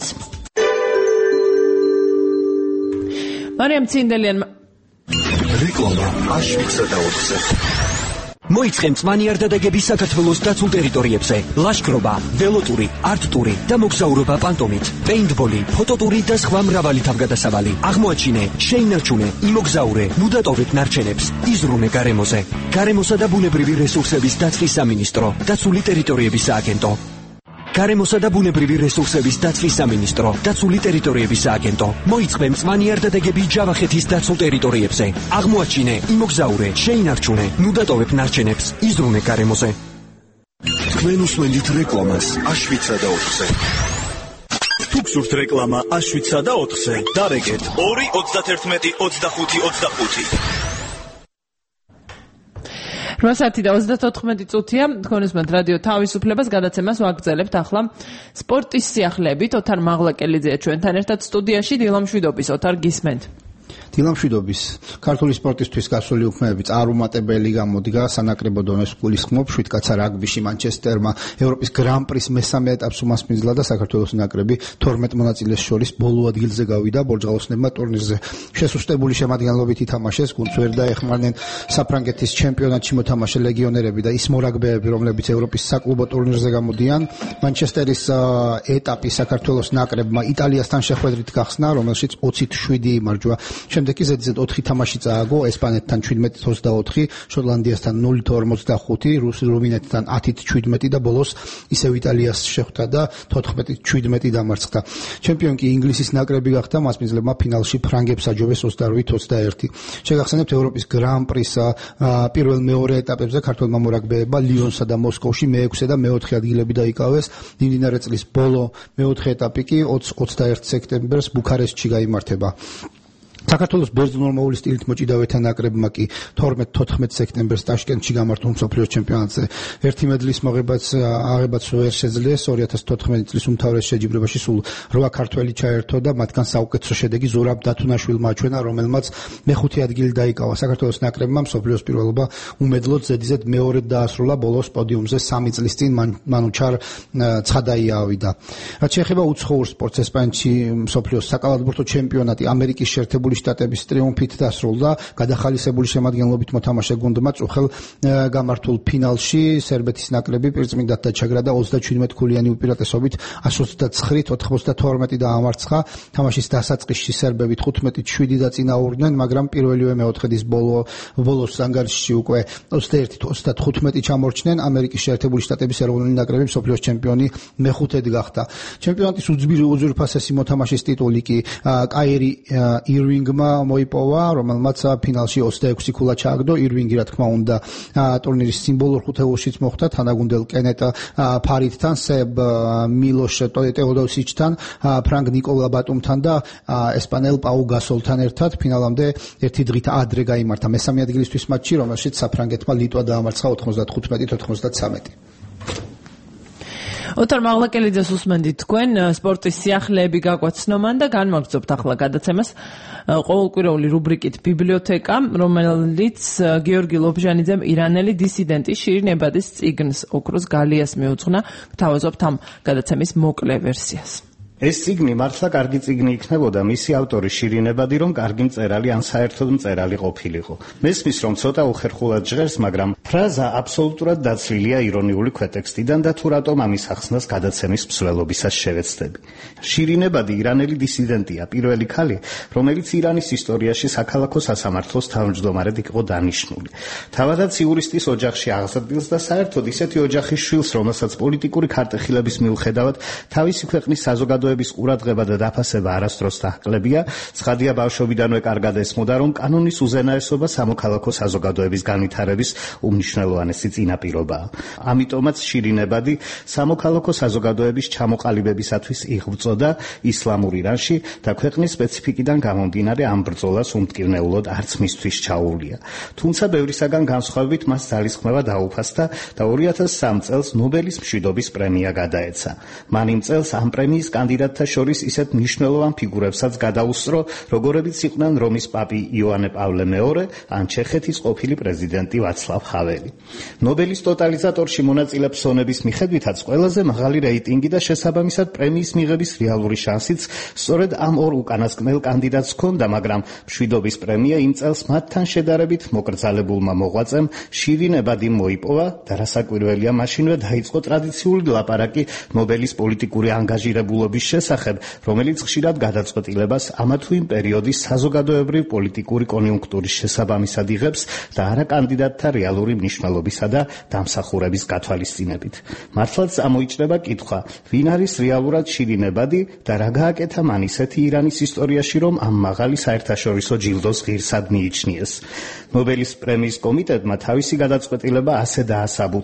მარიამ ცინდელიან რეკლამა აშვიცა და 4-ზე. მოიწყე მწვანე არდადეგების საქართველოს დაცულ ტერიტორიებზე. ლაშქრობა, ველოტური, არტტური და მოგზაურობა პანტომით, პეინტბოლი, ფოტოტური და სხვა მრავალი თავგადასავალი. აღმოაჩინე, შეინარჩუნე, იმოგზაურე, ნუ დატოვეთ ნარჩენებს, იზრუნე გარემოზე. გარემოსა და ბუნებრივი რესურსების დაცვის სამინისტრო, დაცული ტერიტორიების სააგენტო. გარემოსა და ბუნებრივი რესურსების დაცვის სამინისტრო, დაცული ტერიტორიების სააგენტო. მოიწყე მწვანე არდადეგები ჯავახეთის დაცულ ტერიტორიებზე. აღმოაჩინე, იმოგზაურე, შეინარჩუნე, ნუ დატოვებ ნარჩენებს, იზრუნე გარემოზე. თქვენ უსმენთ რეკლამას აშვიცა და 4-ზე. თუ გსურთ რეკლამა აშვიცა და 4-ზე, დარეკეთ 2 31 25 25. 8 საათი და 34 წუთია. თქვენ უსმენთ რადიო თავისუფლებას, გადაცემას ვაგრძელებთ ახლა სპორტის სიახლეებით. ოთარ მაღლაკელიძეა ჩვენთან ერთად სტუდიაში. დილამშვიდობის ოთარ, გისმენთ. დილამშვიდობის. ქართული სპორტისთვის გასული უქმეები წარუმატებელი გამოდგა სანაკრებო დონეს გულისხმობ შვიდკაცა რაგბიში მანჩესტერმა ევროპის გრან-პრის მესამე ეტაპს უმასპინძლა და საქართველოს ნაკრები 12 მონაწილეს შორის ბოლო ადგილზე გავიდა. ბორჯღაოსნებმა ტურნირზე შესუსტებული შემადგენლობით ითამაშეს, გუნდს ვერ დაეხმარნენ საფრანგეთის ჩემპიონატში მოთამაშე ლეგიონერები და ის მორაგბეები, რომლებიც ევროპის საკლუბო ტურნირზე გამოდიან. მანჩესტერის ეტაპი საქართველოს ნაკრებმა იტალიასთან შეხვედრით გახსნა, რომელშიც 27 იმარჯვა. შემდეგ კი ზედიზედ 4 თამაში წააგო, ესპანეთთან 17-24, შოტლანდიასთან 0-45, რუმინეთთან 10-17 და ბოლოს ისევ იტალიას შეხვდა და 14-17 დამარცხდა. ჩემპიონი კი ინგლისის ნაკრები გახდა, მასპინძლებმა ფინალში ფრანგებს აჯობეს 28-21. შეგახსენებთ ევროპის გრან-პრის პირველ მეორე ეტაპებზე ქართველმა მორაგბეებმა ლიონსა და მოსკოვში მე-6 და მე-4 ადგილები დაიკავეს. მიმდინარე წლის ბოლო მე-4 ეტაპი კი 21 სექტემბერს ბუქარესტში გაიმართება. საქართველოს ბერძნულ-რომაული სტილით მოჭიდავეთა ნაკრებმა კი 12-14 სექტემბერს ტაშკენტში გამართულ მსოფლიოს ჩემპიონატზე ერთი მედლის აღებაც ვერ შეძლეს. 2014 წლის უმთავრეს შეჯიბრებაში სულ 8 ქართველი ჩაერთო და მათგან საუკეთესო შედეგი ზურაბ დათუნაშვილმა აჩვენა, რომელმაც მე-5 ადგილი დაიკავა. საქართველოს ნაკრებმა მსოფლიოს პირველობა უმედლოდ ზედიზედ მეორედ დაასრულა, ბოლოს პოდიუმზე 3 წლის წინ მანუჩარ ცხადაია ავიდა. რაც შეეხება უცხოურ სპორტს, ესპანეთში მსოფლიოს საკალათბურთო ჩემპიონატი ამერიკის შეერთებული შტატების ტრიუმფით დასრულდა. გადახალისებული შემადგენლობით მოთამაშე გუნდმა წუხელ გამართულ ფინალში სერბეთის ნაკრები პირწმინდად დაჩაგრა და 37 ქულიანი უპირატესობით 129-92 დაამარცხა. თამაშის დასაწყისში სერბები 15-7 დაწინაურდნენ, მაგრამ პირველივე მეოთხედის ბოლოს ანგარიშში უკვე 21-35 ჩამორჩნენ. ამერიკის შეერთებული შტატების ეროვნული ნაკრები მსოფლიოს ჩემპიონი მე-5 გახდა. ჩემპიონატის უძვირფასესი მოთამაშის ტიტული კი კაირი ირვინგმა მოიპოვა, რომელმაც ფინალში 26 ქულა ჩააგდო. ირვინგი, რა თქმა უნდა, ტურნირის სიმბოლურ ხუთეულშიც მოხვდა თანაგუნდელ კენეტ ფარიდთან, სებ მილოშ ტეოდოსიჩთან, ფრანგ ნიკოლა ბატუმთან და ესპანელ პაუ გასოლთან ერთად. ფინალამდე ერთი დღით ადრე გაიმართა მესამე ადგილისთვის მატჩი, რომელშიც საფრანგეთმა ლიტვა დაამარცხა 95-93. ოთარ მაღლაკელიძეს უსმენდით თქვენ სპორტის სიახლეები გაგვაცნომან და განმაგრძობთ ახლა გადაცემას ყოველკვირეული რუბრიკით ბიბლიოთეკა, რომელიც გიორგი ლობჟანიძემ ირანელი დისიდენტი შირინ ებადის წიგნს ოქროს გალიას მიუძღვნა. გთავაზობთ ამ გადაცემის მოკლე ვერსიას. ეს წიგნი მართლა კარგი წიგნი იქნებოდა მისი ავტორი შირინ ებადი რომ კარგი მწერალი ან საერთოდ მწერალი ყოფილიყო. მესმის რომ ცოტა უხერხულად ჟღერს, მაგრამ ფრაზა აბსოლუტურად დაცლილია ირონიული ქვეტექსტიდან და თუ რატომ ამის ახსნას გადაცემის მსვლელობისას შევეცდები. შირინ ებადი ირანელი დისიდენტია, პირველი ქალი, რომელიც ირანის ისტორიაში საქალაქო სასამართლოს თავმჯდომარედ იყო დანიშნული. თავადაც იურისტის ოჯახში აღზრდილს და საერთოდ ისეთი ოჯახის შვილს, რომელსაც პოლიტიკური ქარტეხილების მიუხედავად თავისი ქვეყნის საზოგადოების ყურადღება და დაფასება არასდროს დაჰკლებია, ცხადია ბავშვობიდანვე კარგად ესმოდა, რომ კანონის უზენაესობა სამოქალაქო საზოგადოების განვითარების უმნიშვნელოვანესი წინაპირობაა. ამიტომაც შირინ ებადი სამოქალაქო საზოგადოების ჩამოყალიბებისათვის იღვწოდა ისლამურ ირანში და ქვეყნის სპეციფიკიდან გამომდინარე ამ ბრძოლას უმტკივნეულოდ არც მისთვის ჩაუვლია. თუმცა ბევრისაგან განსხვავებით მას ძალისხმევა დაუფასდა და 2003 წელს ნობელის მშვიდობის პრემია გადაეცა. მან იმ წელს ამ პრემიის კანდიდატთა შორის ისეთ მნიშვნელოვან ფიგურებსაც გადაუსწრო, როგორებიც იყვნენ რომის პაპი იოანე პავლე მეორე ან ჩეხეთის ყოფილი პრეზიდენტი ვაცლავ ჰაველი. ნობელის ტოტალიზატორში მონაწილე ფსონების მიხედვითაც ყველაზე მაღალი რეიტინგი და შესაბამისად პრემიის მიღების რეალური შანსიც სწორედ ამ ორ უკანასკნელ კანდიდატს ჰქონდა, მაგრამ მშვიდობის პრემია იმ წელს მათთან შედარებით მოკრძალებულმა მოღვაწემ შირინ ებადიმ მოიპოვა და რასაკვირველია, მაშინვე დაიწყო ტრადიციული ლაპარაკი ნობელის პოლიტიკური ანგაჟირებულობის შესახებ, რომელიც ხშირად გადაწყვეტილებას ამა თუ იმ პერიოდის საზოგადოებრივ პოლიტიკური კონიუნქტურის შესაბამისად იღებს და არა კანდიდატთა რეალური მნიშვნელობისა და დამსახურების გათვალისწინებით. მართლაც ამოიჭრება კითხვა, ვინ არის რეალურად შირინ ებადი და რა გააკეთა მან ისეთი ირანის ისტორიაში, რომ ამ მაღალი საერთაშორისო ჯილდოს ღირსად მიიჩნიეს. ნობელის პრემიის კომიტეტმა თავისი გადაწყვეტილება ასე დაასაბუთა.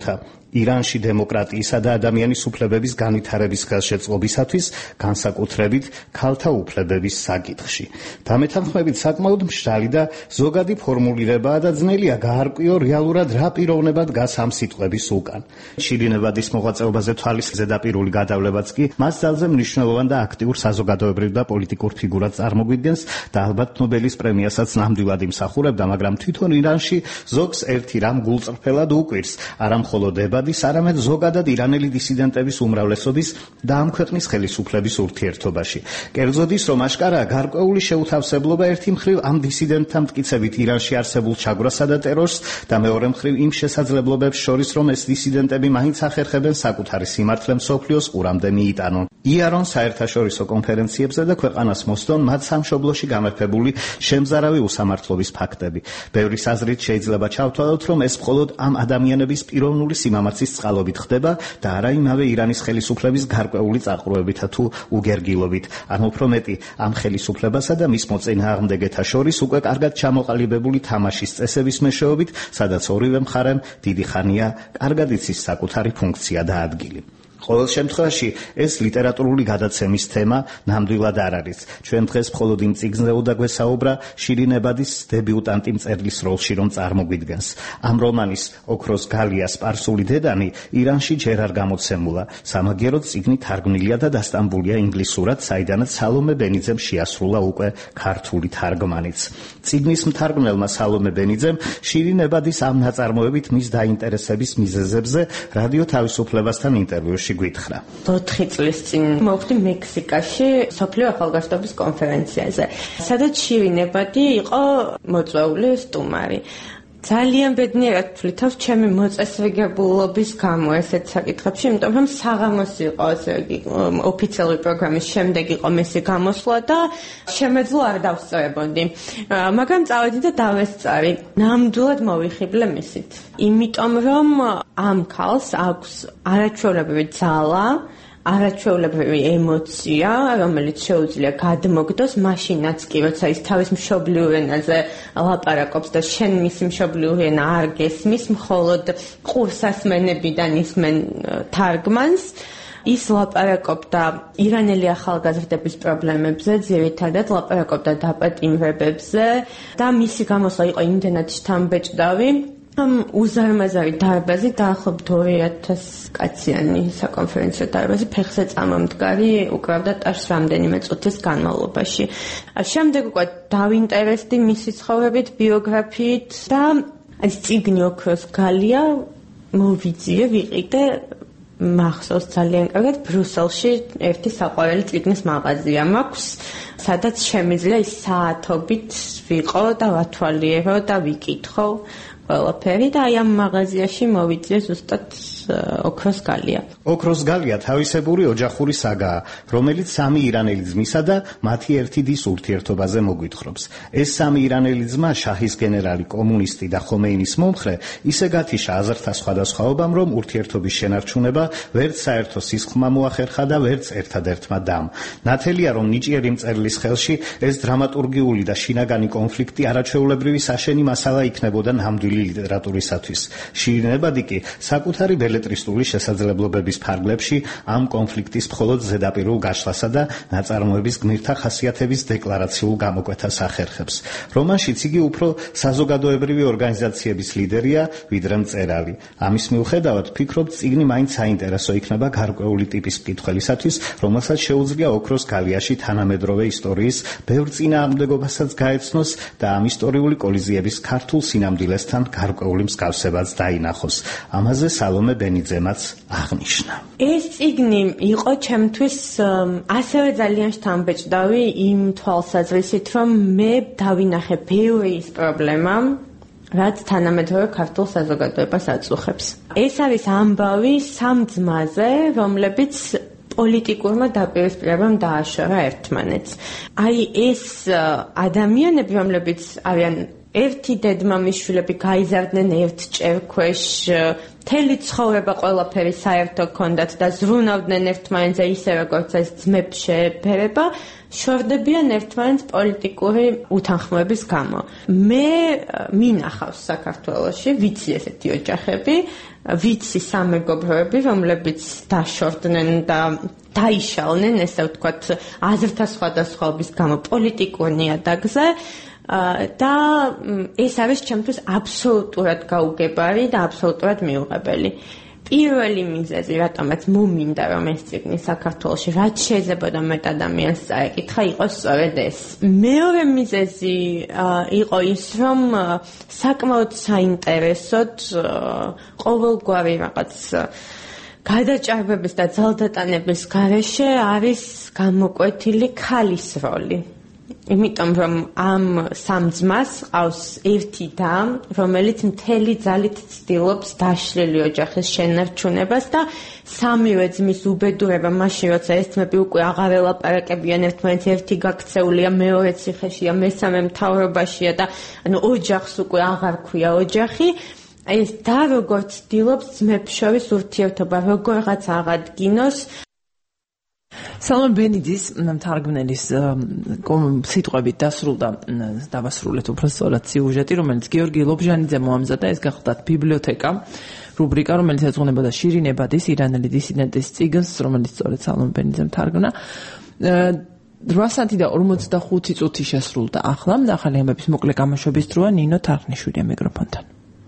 ირანში დემოკრატიისა და ადამიანის უფლებების განვითარების ხელშეწყობისათვის, განსაკუთრებით ქალთა უფლებების საკითხში. დამეთანხმებით საკმაოდ მშრალი და ზოგადი ფორმულირებაა და ძნელია გაარკვიო რეალურად რა პიროვნება დგას ამ სიტყვების უკან. შირინ ებადის მოღვაწეობაზე თვალის ზედაპირული გადავლებაც კი მას ძალზე მნიშვნელოვან და აქტიურ საზოგადოებრივ და პოლიტიკურ ფიგურად წარმოგვიდგენს და ალბათ ნობელის პრემიასაც ნამდვილად იმსახურებდა, მაგრამ თვითონ ირანში ზოგს ერთი რამ გულწრფელად უკვირს, არა მხოლოდ ებადის, არამედ ზოგადად ირანელი დისიდენტების უმრავლესობის და ამ ქვეყნის ხელისუფლების ურთიერთობაში. კერძოდის, რომ აშკარაა გარკვეული შეუთავსებლობა ერთი მხრივ ამ დისიდენტთა მტკიცებით ირანში არსებულ ჩაგვრასა და ტერორს და მეორე მხრივ იმ შესაძლებლობებს შორის, რომ ეს დისიდენტები მაინც ახერხებენ საკუთარი სიმართლე მსოფლიოს ყურამდე მიიტანონ. იარონ საერთაშორისო კონფერენციებზე და ქვეყანას მოსდონ მათ სამშობლოში გამეფებული შემზარავი უსამართლობის ფაქტები. ბევრის აზრით შეიძლება ჩავთვალოთ, რომ ეს მხოლოდ ამ ადამიანების პიროვნული სიმამაცის წყალობით ხდება და არა იმავე ირანის ხელისუფლების გარკვეული წარყრუებითა თუ უგერგილობით. ან უფრო მეტი, ამ ხელისუფლებასა და მის მოწინააღმდეგეთა შორის უკვე კარგად ჩამოყალიბებული თამაშის წესების მეშვეობით, სადაც ორივე მხარემ დიდი ხანია კარგად იცის საკუთარი ფუნქცია და ადგილი. ყოველ შემთხვევაში ეს ლიტერატურული გადაცემის თემა ნამდვილად არ არის. ჩვენ დღეს მხოლოდ იმ წიგნზე უნდა გვესაუბრა შირინ ებადის დებიუტანტი მწერლის როლში რომ წარმოგვიდგენს. ამ რომანის ოქროს გალია სპარსული დედანი ირანში ჯერ არ გამოცემულა. სამაგიეროდ წიგნი თარგმნილია და დასტამბულია ინგლისურად, საიდანაც სალომე ბენიძემ შეასრულა უკვე ქართული თარგმანიც. წიგნის მთარგმნელმა სალომე ბენიძემ შირინ ებადის ამ ნაწარმოებით მის დაინტერესების მიზეზებზე რადიო თავისუფლებასთან ინტერვიუში გითხრა. 4 წლის წინ მოვხდი მექსიკაში სოფლიო ახალგაზრდობის კონფერენციაზე, სადაც შირინ ებადი იყო მოწვეული სტუმარი. ძალიან ბედნიერად თვლითავს ჩემი მოწესრიგებულობის გამო ესეთ საკითხებში, იმიტომ რომ საღამოს იყო ოფიციალური პროგრამის შემდეგ იყო მისი გამოსვლა და შემეძლო არ დავსწრებოდი. მაგრამ წავედი და დავესწარი. ნამდვილად მოვიხიბლე მისით. იმიტომ რომ ამ ქალს აქვს არაჩვეულებრივი ძალა, არაჩვეულებრივი ემოცია, რომელიც შეუძლია გადმოგდოს მაშინაც კი, როცა ის თავის მშობლიურ ენაზე ლაპარაკობს და შენ მისი მშობლიური ენა არ გესმის, მხოლოდ ყურსასმენებიდან ისმენ თარგმანს. ის ლაპარაკობდა ირანელი ახალგაზრდების პრობლემებზე, ძირითადად ლაპარაკობდა დაპატიმრებებზე და მისი გამოსვლა იყო იმდენად შთამბეჭდავი, უზარმაზარი დარბაზი, დაახლოებით 2000 კაციანი საკონფერენციო დარბაზი, ფეხზე წამამდგარი უკრავდა ტაშს რამდენიმე წუთის განმავლობაში. შემდეგ უკვე დავინტერესდი მისი ცხოვრებით, ბიოგრაფიით და ეს წიგნი ოქროს გალია მოვიძიე, ვიყიდე. მახსოვს ძალიან კარგად, ბრიუსელში ერთი საყვარელი წიგნის მაღაზია მაქვს, სადაც შემიძლია ის საათობით ვიყო და ვათვალიერო და ვიკითხო ყველაფერი და აი ამ მაღაზიაში მოვიძიე ზუსტად ოქროს გალია. ოქროს გალია თავისებური ოჯახური საგაა, რომელიც სამი ირანელი ძმისა და მათი ერთი დის ურთიერთობაზე მოგვითხრობს. ეს სამი ირანელი ძმა, შაჰის გენერალი, კომუნისტი და ხომეინის მომხრე, ისე გათიშა აზრთა სხვადასხვაობამ, რომ ურთიერთობის შენარჩუნება ვერც საერთო სისხლმა მოახერხა და ვერც ერთადერთმა დამ. ნათელია, რომ ნიჭიერი მწერლის ხელში ეს დრამატურგიული და შინაგანი კონფლიქტი არაჩვეულებრივი საშენი მასალა იქნებოდა ნამდვილი ლიტერატურისათვის. შირინ ებადი კი საკუთარი ბელეტრისტული შესაძლებლობების ფარგლებში ამ კონფლიქტის მხოლოდ ზედაპირულ გაშლასა და ნაწარმოების გმირთა ხასიათების დეკლარაციულ გამოკვეთას ახერხებს. რომანშიც იგი უფრო საზოგადოებრივი ორგანიზაციების ლიდერია, ვიდრე მწერალი. ამის მიუხედავად, ვფიქრობ, წიგნი მაინც საინტერესო იქნება გარკვეული ტიპის მკითხველისათვის, რომელსაც შეუძლია ოქროს გალიაში თანამედროვე ისტორიის ბევრ წინააღმდეგობასაც გაეცნოს და ამ ისტორიული კოლიზიების ქართულ სინამდვილესთან გარკვეული მსგავსებაც დაინახოს. ამაზე სალომე ბენიძემაც აღნიშნა. ეს წიგნი იყო ჩემთვის ასევე ძალიან შთამბეჭდავი იმ თვალსაზრისით, რომ მე დავინახე ბევრი ის პრობლემა, რაც თანამედროვე ქართულ საზოგადოებას აწუხებს. ეს არის ამბავი სამ ძმაზე, რომლებიც პოლიტიკურმა დაპირისპირებამ დააშორა ერთმანეთს. აი ეს ადამიანები, რომლებიც არიან ერთი დედმამიშვილები გაიზარდნენ ერთ ჭერქვეშ, მთელი ცხოვრება ყველაფერი საერთო ჰქონდათ და ზრუნავდნენ ერთმანეთზე ისე როგორც ეს ძმებს შეეფერება, შორდებიან ერთმანეთს პოლიტიკური უთანხმოების გამო. მე მინახავს საქართველოში, ვიცი ესეთი ოჯახები, ვიცი სამეგობროები, რომლებიც დაშორდნენ და დაიშალნენ, ესე ვთქვათ, აზრთა სხვადასხვაობის გამო პოლიტიკურ ნიადაგზე. და ეს არის ჩემთვის აბსოლუტურად გაუგებარი და აბსოლუტურად მიუღებელი. პირველი მიზეზი, რატომაც მომინდა რომ ეს წიგნი საქართველოში რაც შეიძლება მეტ ადამიანს წაეკითხა, იყო სწორედ ეს. მეორე მიზეზი იყო ის, რომ საკმაოდ საინტერესოდ ყოველგვარი რაღაც გადაჭარბების და ძალდატანების გარეშე არის გამოკვეთილი ქალის როლი. იმიტომ რომ ამ სამ ძმას ყავს ერთი და, რომელიც მთელი ძალით ცდილობს დაშლილი ოჯახის შენარჩუნებას და სამივე ძმის უბედურება მაშინ, როცა ეს ძმები უკვე აღარ ელაპარაკებიან ერთმანეთს, ერთი გაქცეულია, მეორე ციხეშია, მესამე მთავრობაშია და ანუ ოჯახს უკვე აღარ ქვია ოჯახი. ეს და როგორც ცდილობს ძმებს შორის ურთიერთობა როგორღაც აღადგინოს. სალომე ბენიძის მთარგმნელის სიტყვებით დავასრულეთ უფრო სწორად სიუჟეტი, რომელიც გიორგი ლობჟანიძე მოამზადა. ეს გახლდათ ბიბლიოთეკა, რუბრიკა, რომელიც ეძღვნებოდა შირინ ებადის ირანელი დისიდენტის წიგნს, რომელიც სწორედ სალომე ბენიძემ თარგმნა. 8 საათი და 45 წუთი შესრულდა ახლა. ახალი ამბების მოკლე გამოშვების დროა ნინო თარხნიშვილია მიკროფონთან.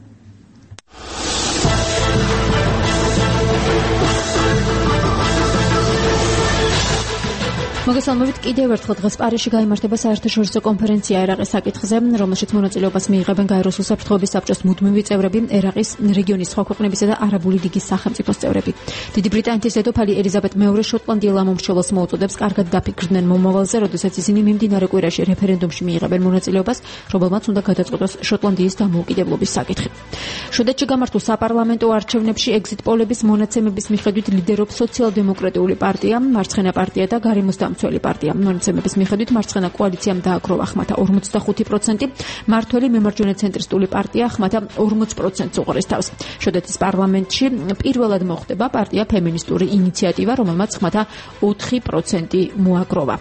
მოგესალმებით, კიდევ ერთხელ დღეს პარიზში გაიმართება საერთაშორისო კონფერენცია ერაყის საკითხზე, რომელშიც მონაწილეობას მიიღებენ გაეროს უსაფრთხოების საბჭოს მუდმივი წევრები, ერაყის რეგიონის სხვა ქვეყნებისა და არაბული ლიგის სახელმწიფოს წევრები. დიდი ბრიტანეთის დედოფალი ელიზაბეტ მეორე შოტლანდიელ ამომრჩეველს მოუწოდებს კარგად დაფიქრდნენ მომავალზე, როდესაც ისინი მიმდინარე კვირაში რეფერენდუმში მიიღებენ მონაწილეობას, რომელმაც უნდა გადაწყვეტოს შოტლანდიის დამოუკიდებლობის საკითხი. შვედეთში გამართულ საპარლამენტო არჩევნებში ეგზიტ პოლების მონაცემების მიხედვით ლიდერობს სოციალ-დემოკრატიული პარტია, მარცხენა პარტია და გარემოს მცველი პარტია. მონაცემების მიხედვით მარცხენა კოალიციამ დააგროვა ხმათა 45%, მართველი მემარჯვენე ცენტრისტული პარტია ხმათა 40%-ს უყრის თავს. შვედეთის პარლამენტში პირველად მოხდება პარტია ფემინისტური ინიციატივა, რომელმაც ხმათა 4% მოაგროვა.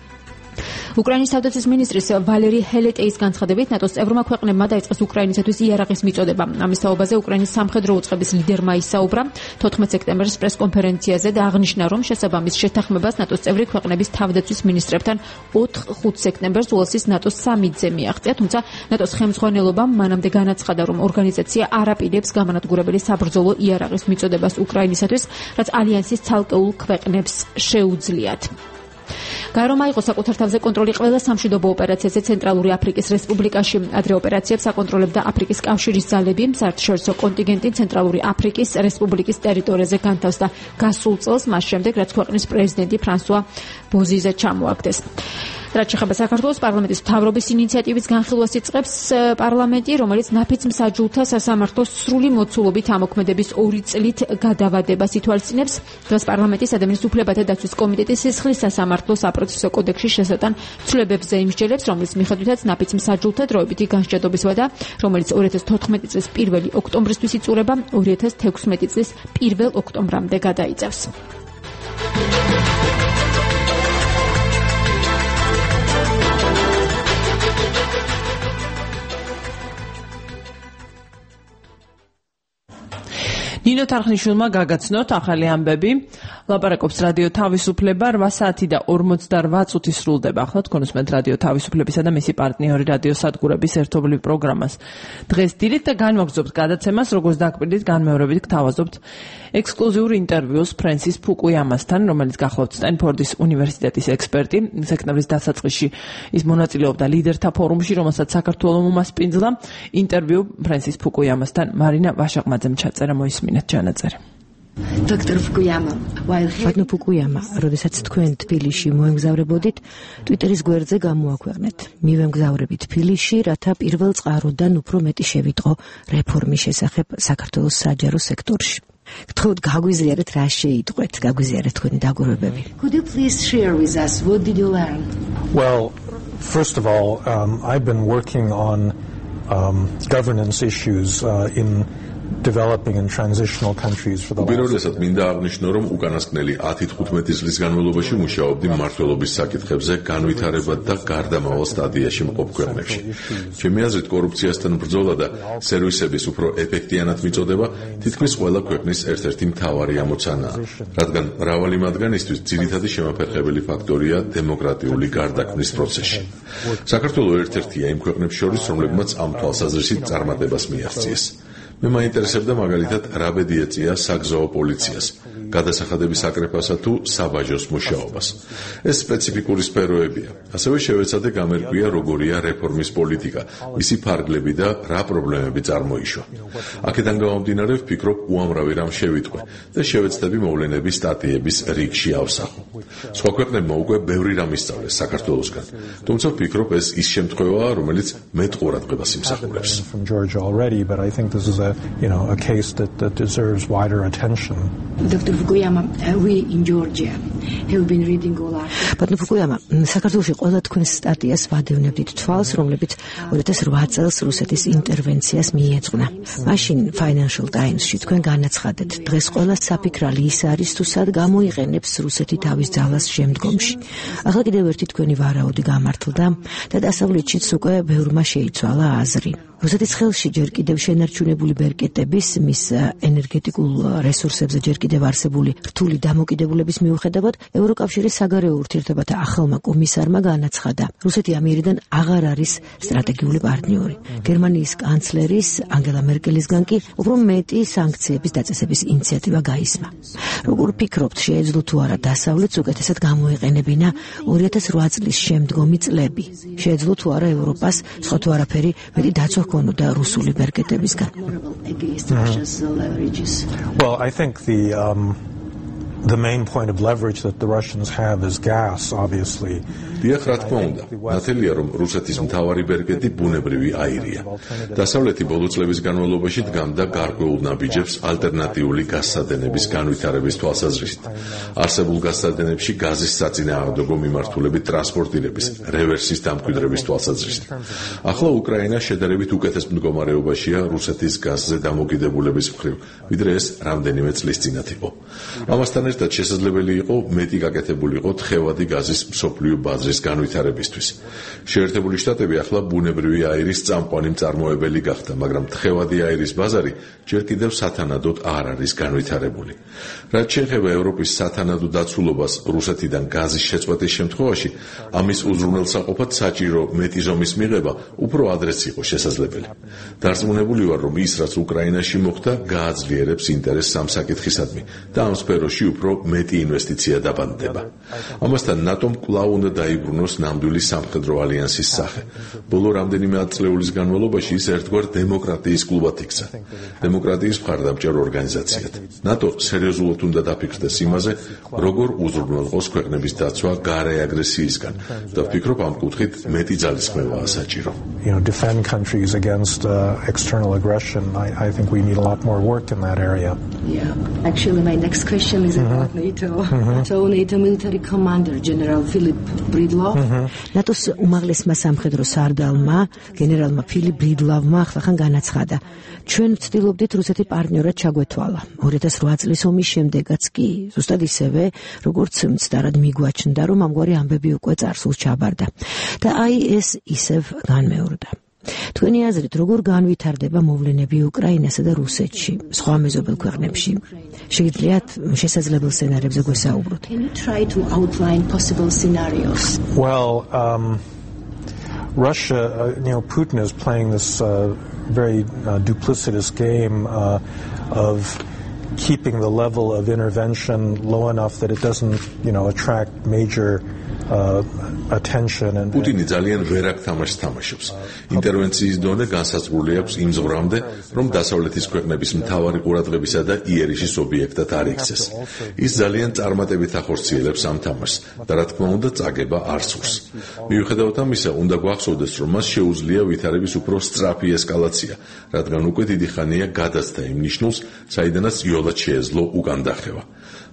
უკრაინის თავდაცვის მინისტრის ვალერი ჰელეტეის განცხადებით, ნატოს წევრმა ქვეყნებმა დაიწყეს უკრაინისათვის იარაღის მიწოდება. ამის თაობაზე უკრაინის სამხედრო უწყების ლიდერმა ისაუბრა 14 სექტემბრის პრესკონფერენციაზე და აღნიშნა, რომ შესაბამის შეთანხმებას ნატოს წევრი ქვეყნების თავდაცვის მინისტრებთან 4-5 სექტემბერს უელსის ნატოს სამიტზე მიაღწია, თუმცა ნატოს ხელმძღვანელობამ მანამდე განაცხადა, რომ ორგანიზაცია არ აპირებს გამანადგურებელი საბრძოლო იარაღის მიწოდებას უკრაინისათვის, რაც ალიანსის ცალკეულ ქვეყნებს შეუძლიათ. გაერომა იყო საკუთარ თავზე კონტროლი ყველა სამშვიდობო ოპერაციაზე ცენტრალური აფრიკის რესპუბლიკაში. ადრე ოპერაციებს აკონტროლებდა აფრიკის კავშირის ძალები, საერთაშორისო კონტინგენტი ცენტრალური აფრიკის რესპუბლიკის ტერიტორიაზე განთავსდა გასულ წელს, მას შემდეგ რაც ქვეყნის პრეზიდენტი ფრანსუა ბოზიზე ჩამოაგდეს. რაც შეეხება საქართველოს პარლამენტის მთავრობის ინიციატივის განხილვას იწყებს პარლამენტი, რომელიც ნაფიც-მსაჯულთა სასამართლოს სრული მოცულობით ამოქმედების 2 წლით გადავადებას ითვალისწინებს. დღეს პარლამენტის ადამიანის უფლებათა დაცვის კომიტეტი სისხლის სასამართლოს საპროცესო კოდექსში შესატან ცვლილებებზე იმსჯელებს, რომლის მიხედვითაც ნაფიც-მსაჯულთა დროებითი განსჯადობის ვადა, რომელიც 2014 წლის 1 ოქტომბრისთვის იწურება, 2016 წლის 1 ოქტომბრამდე გადაიწევს. ნინო თარხნიშვილმა გაგაცნოთ ახალი ამბები. ლაპარაკობს რადიო თავისუფლება, 8 საათი და 48 წუთი სრულდება. ახლა თქვენუსმენთ რადიო თავისუფლებისა და მისი პარტნიორი რადიო სადგურების ერთობლივ პროგრამას. დღეს დილით და განვაგრძობთ გადაცემას, როგორც დაგკვირდით, განმეორებით გთავაზობთ ექსკლუზიურ ინტერვიუს ფრენსის ფუკუიამასთან, რომელიც გახლავთ სტენფორდის უნივერსიტეტის ექსპერტი. სექტემბრის დასაწყისში ის მონაწილეობდა ლიდერთა ფორუმში, რომელსაც საქართველოს უმასპინძლა. ინტერვიუ ფრენსის ფუკუიამასთან მარინა ვაშაყმაძემ ჩაწერა, მოისმინეთ ჩანაწერი. Dr. Fukuyama, ბატონო ფუკუიამა, როდესაც თქვენ თბილისში მოემგზავრებოდით, ტვიტერის გვერდზე გამოაქვეყნეთ. მივემგზავრებით თბილისში, რათა პირველ წყაროდან უფრო მეტი შევიტყო რეფორმის შესახებ საქართველოს საჯარო სექტორში. გთხოვთ გაგვიზიარეთ რა შეიტყვეთ, გაგვიზიარეთ თქვენი დაგვრობები. Could you please share with us what did you learn? Well, first of all, I've been working on governance issues in developing and transitional countries for the უპირველესად მინდა აღნიშნო, რომ უკანასკნელი 10-15 წლის განმავლობაში მუშაობდი მმართველობის საკითხებზე განვითარებად და გარდამავალ სტადიაში მყოფ ქვეყნებში. ჩემი აზრით, კორუფციასთან ბრძოლა და სერვისების უფრო ეფექტიანად მიწოდება თითქმის ყველა ქვეყნის ერთ-ერთი მთავარი ამოცანაა, რადგან მრავალი მათგანისთვის ძირითადი შემაფერხებელი ფაქტორია დემოკრატიული გარდაქმნის პროცესში. საქართველო ერთ-ერთია იმ ქვეყნებს შორის, რომლებმაც ამ თვალსაზრისით წარმატებას მიაღწიეს. მე მაინტერესებდა მაგალითად რა ბედი ეწია საგზაო პოლიციას, გადასახადების აკრეფასა თუ საბაჟოს მუშაობას. ეს სპეციფიკური სფეროებია. ასევე შევეცადე გამერკვია როგორია რეფორმის პოლიტიკა, მისი ფარგლები და რა პრობლემები წარმოიშვა. აქედან გამომდინარე ვფიქრობ უამრავი რამ შევიტყვე და შევეცდები მოვლენების სტატიების რიგში ავსახო. სხვა ქვეყნებმა უკვე ბევრი რამ ისწავლეს საქართველოსგან, თუმცა ვფიქრობ ეს ის შემთხვევაა, რომელიც მეტ ყურადღებას იმსახურებს. A case that deserves wider attention. Dr. Fukuyama, we in Georgia have been reading all our... Dr. Fukuyama, საქართველოში ყველა თქვენს სტატიას ვადევნებდით თვალს, რომლებიც 2008 წელს რუსეთის ინტერვენციას მიეძღვნა. მაშინ Financial Times-ში თქვენ განაცხადეთ, დღეს ყველა საფიქრალი ის არის, თუ სად გამოიყენებს რუსეთი თავის ძალას შემდგომში. ახლა კიდევ ერთი თქვენი ვარაუდი გამართლდა და დასავლეთშიც უკვე ბევრმა შეიცვალა აზრი. რუსეთის ხელში ჯერ კიდევ შენარჩუნებული ბერკეტების, მის ენერგეტიკულ რესურსებზე ჯერ კიდევ არსებული რთული დამოკიდებულების მიუხედავად, ევროკავშირის საგარეო ურთიერთობათა ახალმა კომისარმა განაცხადა, რუსეთი ამიერიდან აღარ არის სტრატეგიული პარტნიორი. გერმანიის კანცლერის ანგელა მერკელისგან კი უფრო მეტი სანქციების დაწესების ინიციატივა გაისმა. როგორ ფიქრობთ, შეეძლო თუ არა დასავლეთს უკეთესად გამოეყენებინა 2008 წლის შემდგომი წლები? შეეძლო თუ არა ევროპას სხვა თუ არაფერი მეტი დაცვა ჰქონოდა რუსული ბერკეტებისგან? Well, I think the main point of leverage that the Russians have is gas, obviously. დიახ, რა თქმა უნდა, ნათელია, რომ რუსეთის მთავარი ბერკეტი ბუნებრივი აირია. დასავლეთი ბოლო წლების განმავლობაში დგამდა გარკვეულ ნაბიჯებს ალტერნატიული გაზსადენების განვითარების თვალსაზრისით. არსებულ გაზსადენებში გაზის საწინააღმდეგო მიმართულებით ტრანსპორტირების, რევერსის დამკვიდრების თვალსაზრისით. ახლა უკრაინა შედარებით უკეთეს მდგომარეობაშია რუსეთის გაზზე დამოკიდებულების მხრივ, ვიდრე ეს რამდენიმე წლის წინათ იყო. ამასთან ერთად შესაძლებელი იყო მეტი გაკეთებულიყო თხევადი გაზის მსოფლიო ბაზრის განვითარებისთვის. შეერთებული შტატები ახლა ბუნებრივი აირის წამყვანი მწარმოებელი გახდა, მაგრამ თხევადი აირის ბაზარი ჯერ კიდევ სათანადოდ არ არის განვითარებული. რაც შეეხება ევროპის სათანადო დაცულობას რუსეთიდან გაზის შეწყვეტის შემთხვევაში, ამის უზრუნველსაყოფად საჭირო მეტი ზომის მიღება უფრო ადრეც იყო შესაძლებელი. დარწმუნებული ვარ, რომ ის, რაც უკრაინაში მოხდა, გააძლიერებს ინტერესს ამ საკითხისადმი და ამ სფეროში უფრო მეტი ინვესტიცია დაბანდება. ამასთან ნატომ კვლავ უნდა დაიბრუნოს ნამდვილი სამხედრო ალიანსის სახე. ბოლო რამდენიმე ათწლეულის განმავლობაში ის ერთგვარ დემოკრატიის კლუბად იქცა. დემოკრატიის მხარდამჭერ ორგანიზაციად. ნატო სერიოზულად უნდა დაფიქრდეს იმაზე, როგორ უზრუნველყოს ქვეყნების დაცვა გარე აგრესიისგან და ვფიქრობ ამ კუთხით მეტი ძალისხმევაა საჭირო. Defend countries against external aggression. I think we need a lot more work in that area. Yeah, actually my next question is about NATO. So NATO military commander General Philip Breedlove. ნატოს უმაღლესმა სამხედრო სარდალმა, გენერალმა ფილიპ ბრიდლავმა ახლახან განაცხადა, ჩვენ ვცდილობდით რუსეთი პარტნიორად ჩაგვეთვალა. 2008 წლის ომის შემდეგაც კი, ზუსტად ისევე, როგორც მცდარად მიგვაჩნდა, რომ ამგვარი ამბები უკვე წარსულს ჩაბარდა. და აი ეს ისევ განმეორდა. თქვენი აზრით, როგორ განვითარდება მოვლენები უკრაინასა და რუსეთში, სხვა მეზობელ ქვეყნებში? შეგიძლიათ შესაძლებელ სცენარებზე გვესაუბროთ? Can you try to outline possible scenarios? Well, Russia, Putin is playing this very duplicitous game of keeping the level of intervention low enough that it doesn't, attract major attention and პუტინი ძალიან ვერაგ თამაშს თამაშობს. ინტერვენციის დონე განსაზღვრული აქვს იმ ზღვრამდე, რომ დასავლეთის ქვეყნების მთავარი ყურადღებისა და იერიშის ობიექტად არ იქცეს. ის ძალიან წარმატებით ახორციელებს ამ თამაშს და რა თქმა უნდა წაგება არ სურს. მიუხედავად ამისა, უნდა გვახსოვდეს, რომ მას შეუძლია ვითარების უფრო სწრაფი ესკალაცია, რადგან უკვე დიდი ხანია გადაცდა იმ ნიშნულს, საიდანაც იოლად შეეძლო უკან დახევა.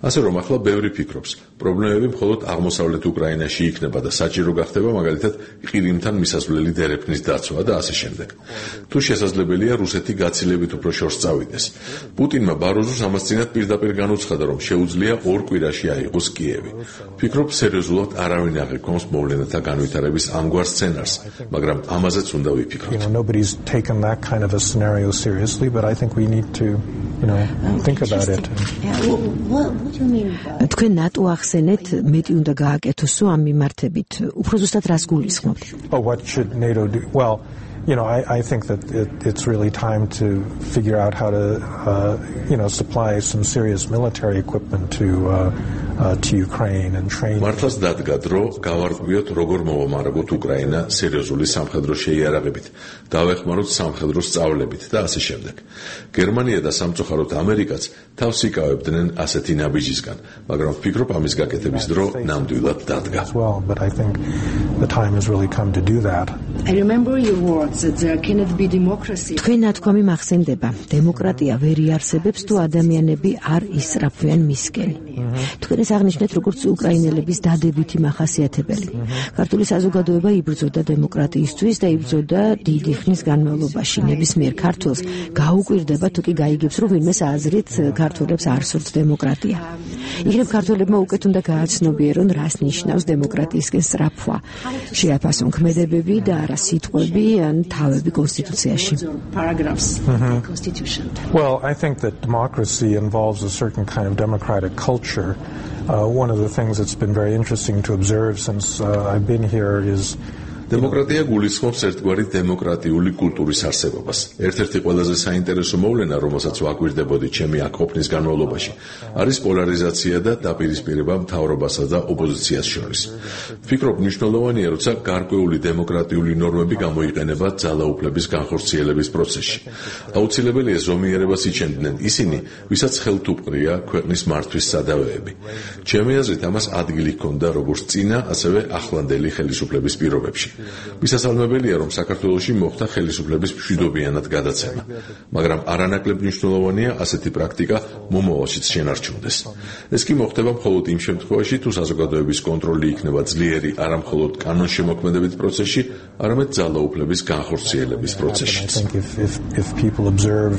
ასე რომ ახლა ბევრი ფიქრობს, პრობლემები მხოლოდ აღმოსავლეთ უკრაინაში იქნება და საჭირო გახდება მაგალითად ყირიმთან მისასვლელი დერეფნის დაცვა და ასე შემდეგ. თუ შესაძლებელია რუსეთი გაცილებით უფრო შორს წავიდეს. პუტინმა ბაროზუს ამას წინათ პირდაპირ განუცხადა, რომ შეუძლია 2 კვირაში აიღოს კიევი. ფიქრობ, სერიოზულად არავინ აღიქვამს მოვლენათა განვითარების ამგვარ სცენარს, მაგრამ ამაზეც უნდა ვიფიქროთ. Nobody's taken that kind of a scenario seriously, but I think we need to, think about it. What do you mean by? თქვენ ნატო ახსენეთ, მეტი უნდა გააკეთოსო ამ მიმართებით. უფრო ზუსტად რას გულისხმობთ? Oh, what should NATO do? Well, I think that it's really time to figure out how to, supply some serious military equipment to Ukraine and train. მართლაც დადგა დრო გავარკვიოთ როგორ მოვამარაგოთ უკრაინა სერიოზული სამხედრო შეიარაღებით, დავეხმაროთ სამხედრო სწავლებით და ასე შემდეგ. გერმანია და სამწუხაროდ ამერიკაც თავს იკავებდნენ ასეთი ნაბიჯისგან, მაგრამ ვფიქრობ ამის გაკეთების დრო ნამდვილად დადგა. But I think the time has really come to do that. I remember your words that there cannot be democracy. თქვენ ნათქვამი მახსენდება, დემოკრატია ვერ იარსებებს თუ ადამიანები არ ისწრაფვიან მისკენ. თქვენ ეს აღნიშნეთ როგორც უკრაინელების დადებითი მახასიათებელი. ქართული საზოგადოება იბრძოდა დემოკრატიისთვის და იბრძოდა დიდი ხნის განმავლობაში. ნებისმიერ ქართველს გაუკვირდება თუ კი გაიგებს, რომ ვინმეს აზრით ქართველებს არ სურთ დემოკრატია. იქნებ ქართველებმა უკეთ უნდა გააცნობიერონ, რას ნიშნავს დემოკრატიისკენ სწრაფვა. შეაფასონ ქმედებები და არა სიტყვები ან თავები კონსტიტუციაში. Well, I think that democracy involves a certain kind of democratic culture. One of the things that's been very interesting to observe since I've been here is დემოკრატია გულისხმობს ერთგვარი დემოკრატიული კულტურის არსებობას. ერთ-ერთი ყველაზე საინტერესო მოვლენა, რომელსაც ვაკვირდებოდი ჩემი აქ ყოფნის განმავლობაში, არის პოლარიზაცია და დაპირისპირება მთავრობასა და ოპოზიციას შორის. ვფიქრობ, მნიშვნელოვანია, როცა გარკვეული დემოკრატიული ნორმები გამოიყენება ძალაუფლების განხორციელების პროცესში. აუცილებელია ზომიერებას იჩენდნენ ისინი, ვისაც ხელთ უპყრია ქვეყნის მართვის სადავეები. ჩემი აზრით, ამას ადგილი ჰქონდა როგორც წინა, ასევე ახლანდელი ხელისუფლების პირობებში. მისასალმებელია, რომ საქართველოში მოხდა ხელისუფლების მშვიდობიანად გადაცემა, მაგრამ არანაკლებ მნიშვნელოვანია ასეთი პრაქტიკა მომავალშიც შენარჩუნდეს. ეს კი მოხდება მხოლოდ იმ შემთხვევაში, თუ საზოგადოების კონტროლი იქნება ძლიერი არა მხოლოდ კანონშემოქმედებით პროცესში, არამედ ძალაუფლების განხორციელების პროცესშიც. If people observe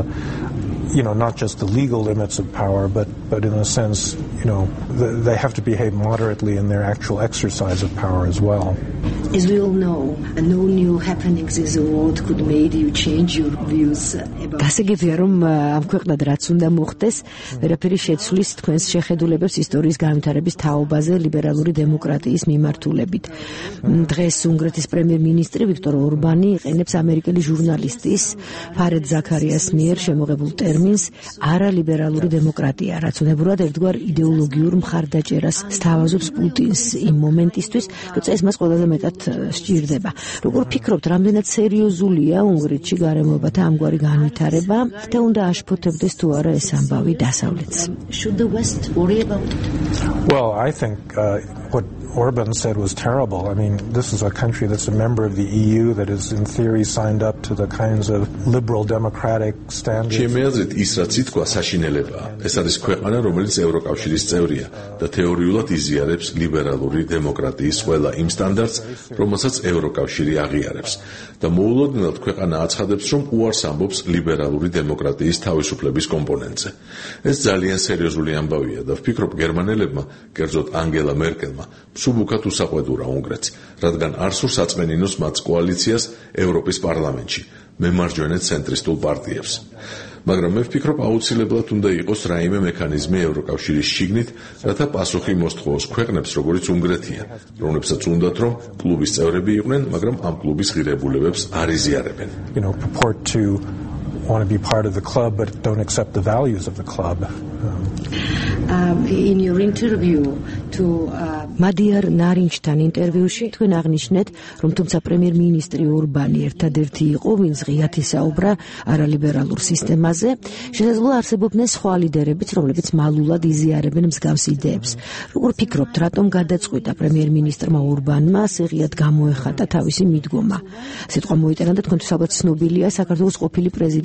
not just the legal limits of power, but in a sense, they have to behave moderately in their actual exercise of power as well. As we all know, no new happenings in the world could make you change your views about. დასაგებია, რომ ამ ქვეყნად რაც უნდა მოხდეს, ვერაფერი შეცვლის თქვენს შეხედულებებს ისტორიის განვითარების თაობაზე ლიბერალური დემოკრატიის მიმართულებით. დღეს უნგრეთის პრემიერ-მინისტრი ვიქტორ ორბანი იყენებს ამერიკელი ჟურნალისტის ფარედ ზაქარიას მიერ შემოღებულ ტერმინს არალიბერალური დემოკრატია, რაც უნებურად ერთგვარ იდეოლოგიურ მხარდაჭერას სთავაზობს პუტინს იმ მომენტისთვის, როცა ეს მას ყველაზე მეტად სჭირდება. როგორ ფიქრობთ, რამდენად სერიოზულია უნგრეთში გარემოებათა ამგვარი განვითარება და უნდა აშფოთებდეს თუ არა ეს ამბავი დასავლეთს? Should the West worry about it? Well, I think what Orban said was terrible. I mean, this is a country that's a member of the EU that is in theory signed up to the kinds of liberal democratic standards. ჩემი აზრით, ის რაც ითქვა საშინელებაა. ეს არის ქვეყანა, რომელიც ევროკავშირის წევრია და თეორიულად იზიარებს ლიბერალური დემოკრატიის ყველა იმ სტანდარტს, რომელსაც ევროკავშირი აღიარებს. და მოულოდნელად ქვეყანა აცხადებს, რომ უარს ამბობს ლიბერალური დემოკრატიის თავისუფლების კომპონენტზე. ეს ძალიან სერიოზული ამბავია და ვფიქრობ, გერმანელებმა, კერძოდ ანგელა მერკელმა, სუბუქად უსაყვედურა უნგრეთს, რადგან არ სურს აწმენინოს მათ კოალიციას ევროპის პარლამენტში, მემარჯვენე ცენტრისტულ პარტიებს. მაგრამ მე ვფიქრობ, აუცილებლად უნდა იყოს რაიმე მექანიზმი ევროკავშირის შიგნით, რათა პასუხი მოსთხოვოს ქვეყნებს, როგორც უნგრეთია, რომლებსაც უნდათ, რომ კლუბის წევრები იყვნენ, მაგრამ ამ კლუბის ღირებულებებს არ იზიარებენ. Purport to want to be part of the club, but don't accept the values of the club. In your interview to მადიარ ნარინჯთან ინტერვიუში თქვენ აღნიშნეთ, რომ თუმცა პრემიერ-მინისტრი ორბანი ერთადერთი იყო, ვინც ღიად ისაუბრა არალიბერალურ სისტემაზე, შესაძლოა არსებობდნენ სხვა ლიდერებიც, რომლებიც მალულად იზიარებენ მსგავს იდეებს. როგორ ფიქრობთ, რატომ გადაწყვიტა პრემიერ-მინისტრმა ორბანმა ასე ღიად გამოეხატა თავისი მიდგომა? სიტყვა მოიტანა და თქვენთვის ალბათ ცნობილია საქართველოს ყოფილი პრეზიდენტი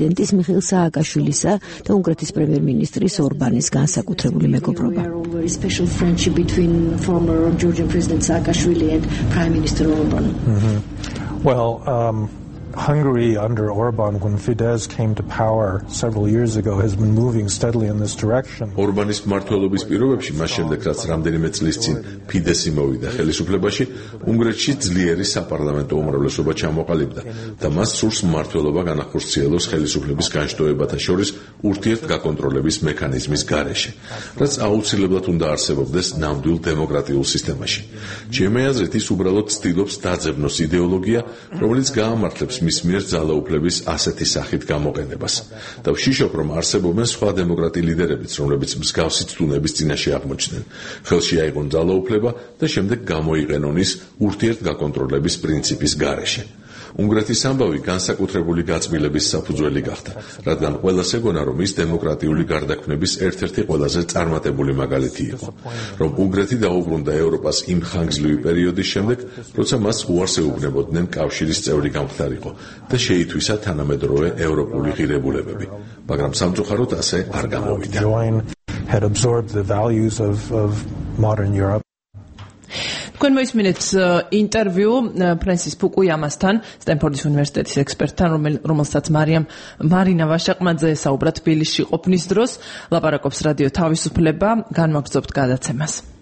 პრეზიდენტის მიხეილ სააკაშვილისა და უნგრეთის პრემიერ-მინისტრის ორბანის განსაკუთრებული მეგობრობა. Special friendship between former Georgian President Saakashvili and Prime Minister Orban. Well, Hungary under Orban, when Fidesz came to power several years ago, has been moving steadily in this direction. Orbanis მმართველობის პირობებში მას შემდეგ რაც რამდენიმე წლის წინ ფიდესი მოვიდა ხელისუფლებაში, უნგრეთში ძლიერი საპარლამენტო უმრავლესობა ჩამოყალიბდა და მას სურს მმართველობა განახორციელოს ხელისუფლების განშტოებათა შორის ურთიერთგაკონტროლების მექანიზმის გარეშე, რაც აუცილებლად უნდა არსებობდეს ნამდვილ დემოკრატიულ სისტემაში. ჩემი აზრით ის უბრალოდ ცდილობს დაძებნოს იდეოლოგია, რომელიც გაამართლებს მის მიერ ძალაუფლების ასეთი სახით გამოყენებას. და ვშიშობ, რომ არსებობენ სხვა დემოკრატი ლიდერებიც, რომლებიც მსგავსი ცდუნების წინაშე აღმოჩნდნენ. ხელში აიღონ ძალაუფლება და შემდეგ გამოიყენონ ის ურთიერთგაკონტროლების პრინციპის გარეშე. უნგრეთის ამბავი განსაკუთრებული გაწმილების საფუძველი გახდა, რადგან ყველას ეგონა, რომ ის დემოკრატიული გარდაქმნების ერთ-ერთი ყველაზე წარმატებული მაგალითი იყო, რომ უნგრეთი დაუბრუნდა ევროპას იმ ხანგრძლივი პერიოდის შემდეგ, როცა მას უარს ეუბნებოდნენ კავშირის წევრი გამხდარიყო და შეითვისა თანამედროვე ევროპული ღირებულებები, მაგრამ სამწუხაროდ ასე არ გამოვიდა. Had absorbed the values of modern Europe. თქვენ მოისმინეთ ინტერვიუ ფრენსის ფუკუიამასთან, სტენფორდის უნივერსიტეტის ექსპერტთან, რომელსაც მარინა ვაშაყმაძე საუბრად თბილისში ყოფნის დროს, ლაპარაკობს რადიო თავისუფლება, განმაგრძობთ გადაცემას.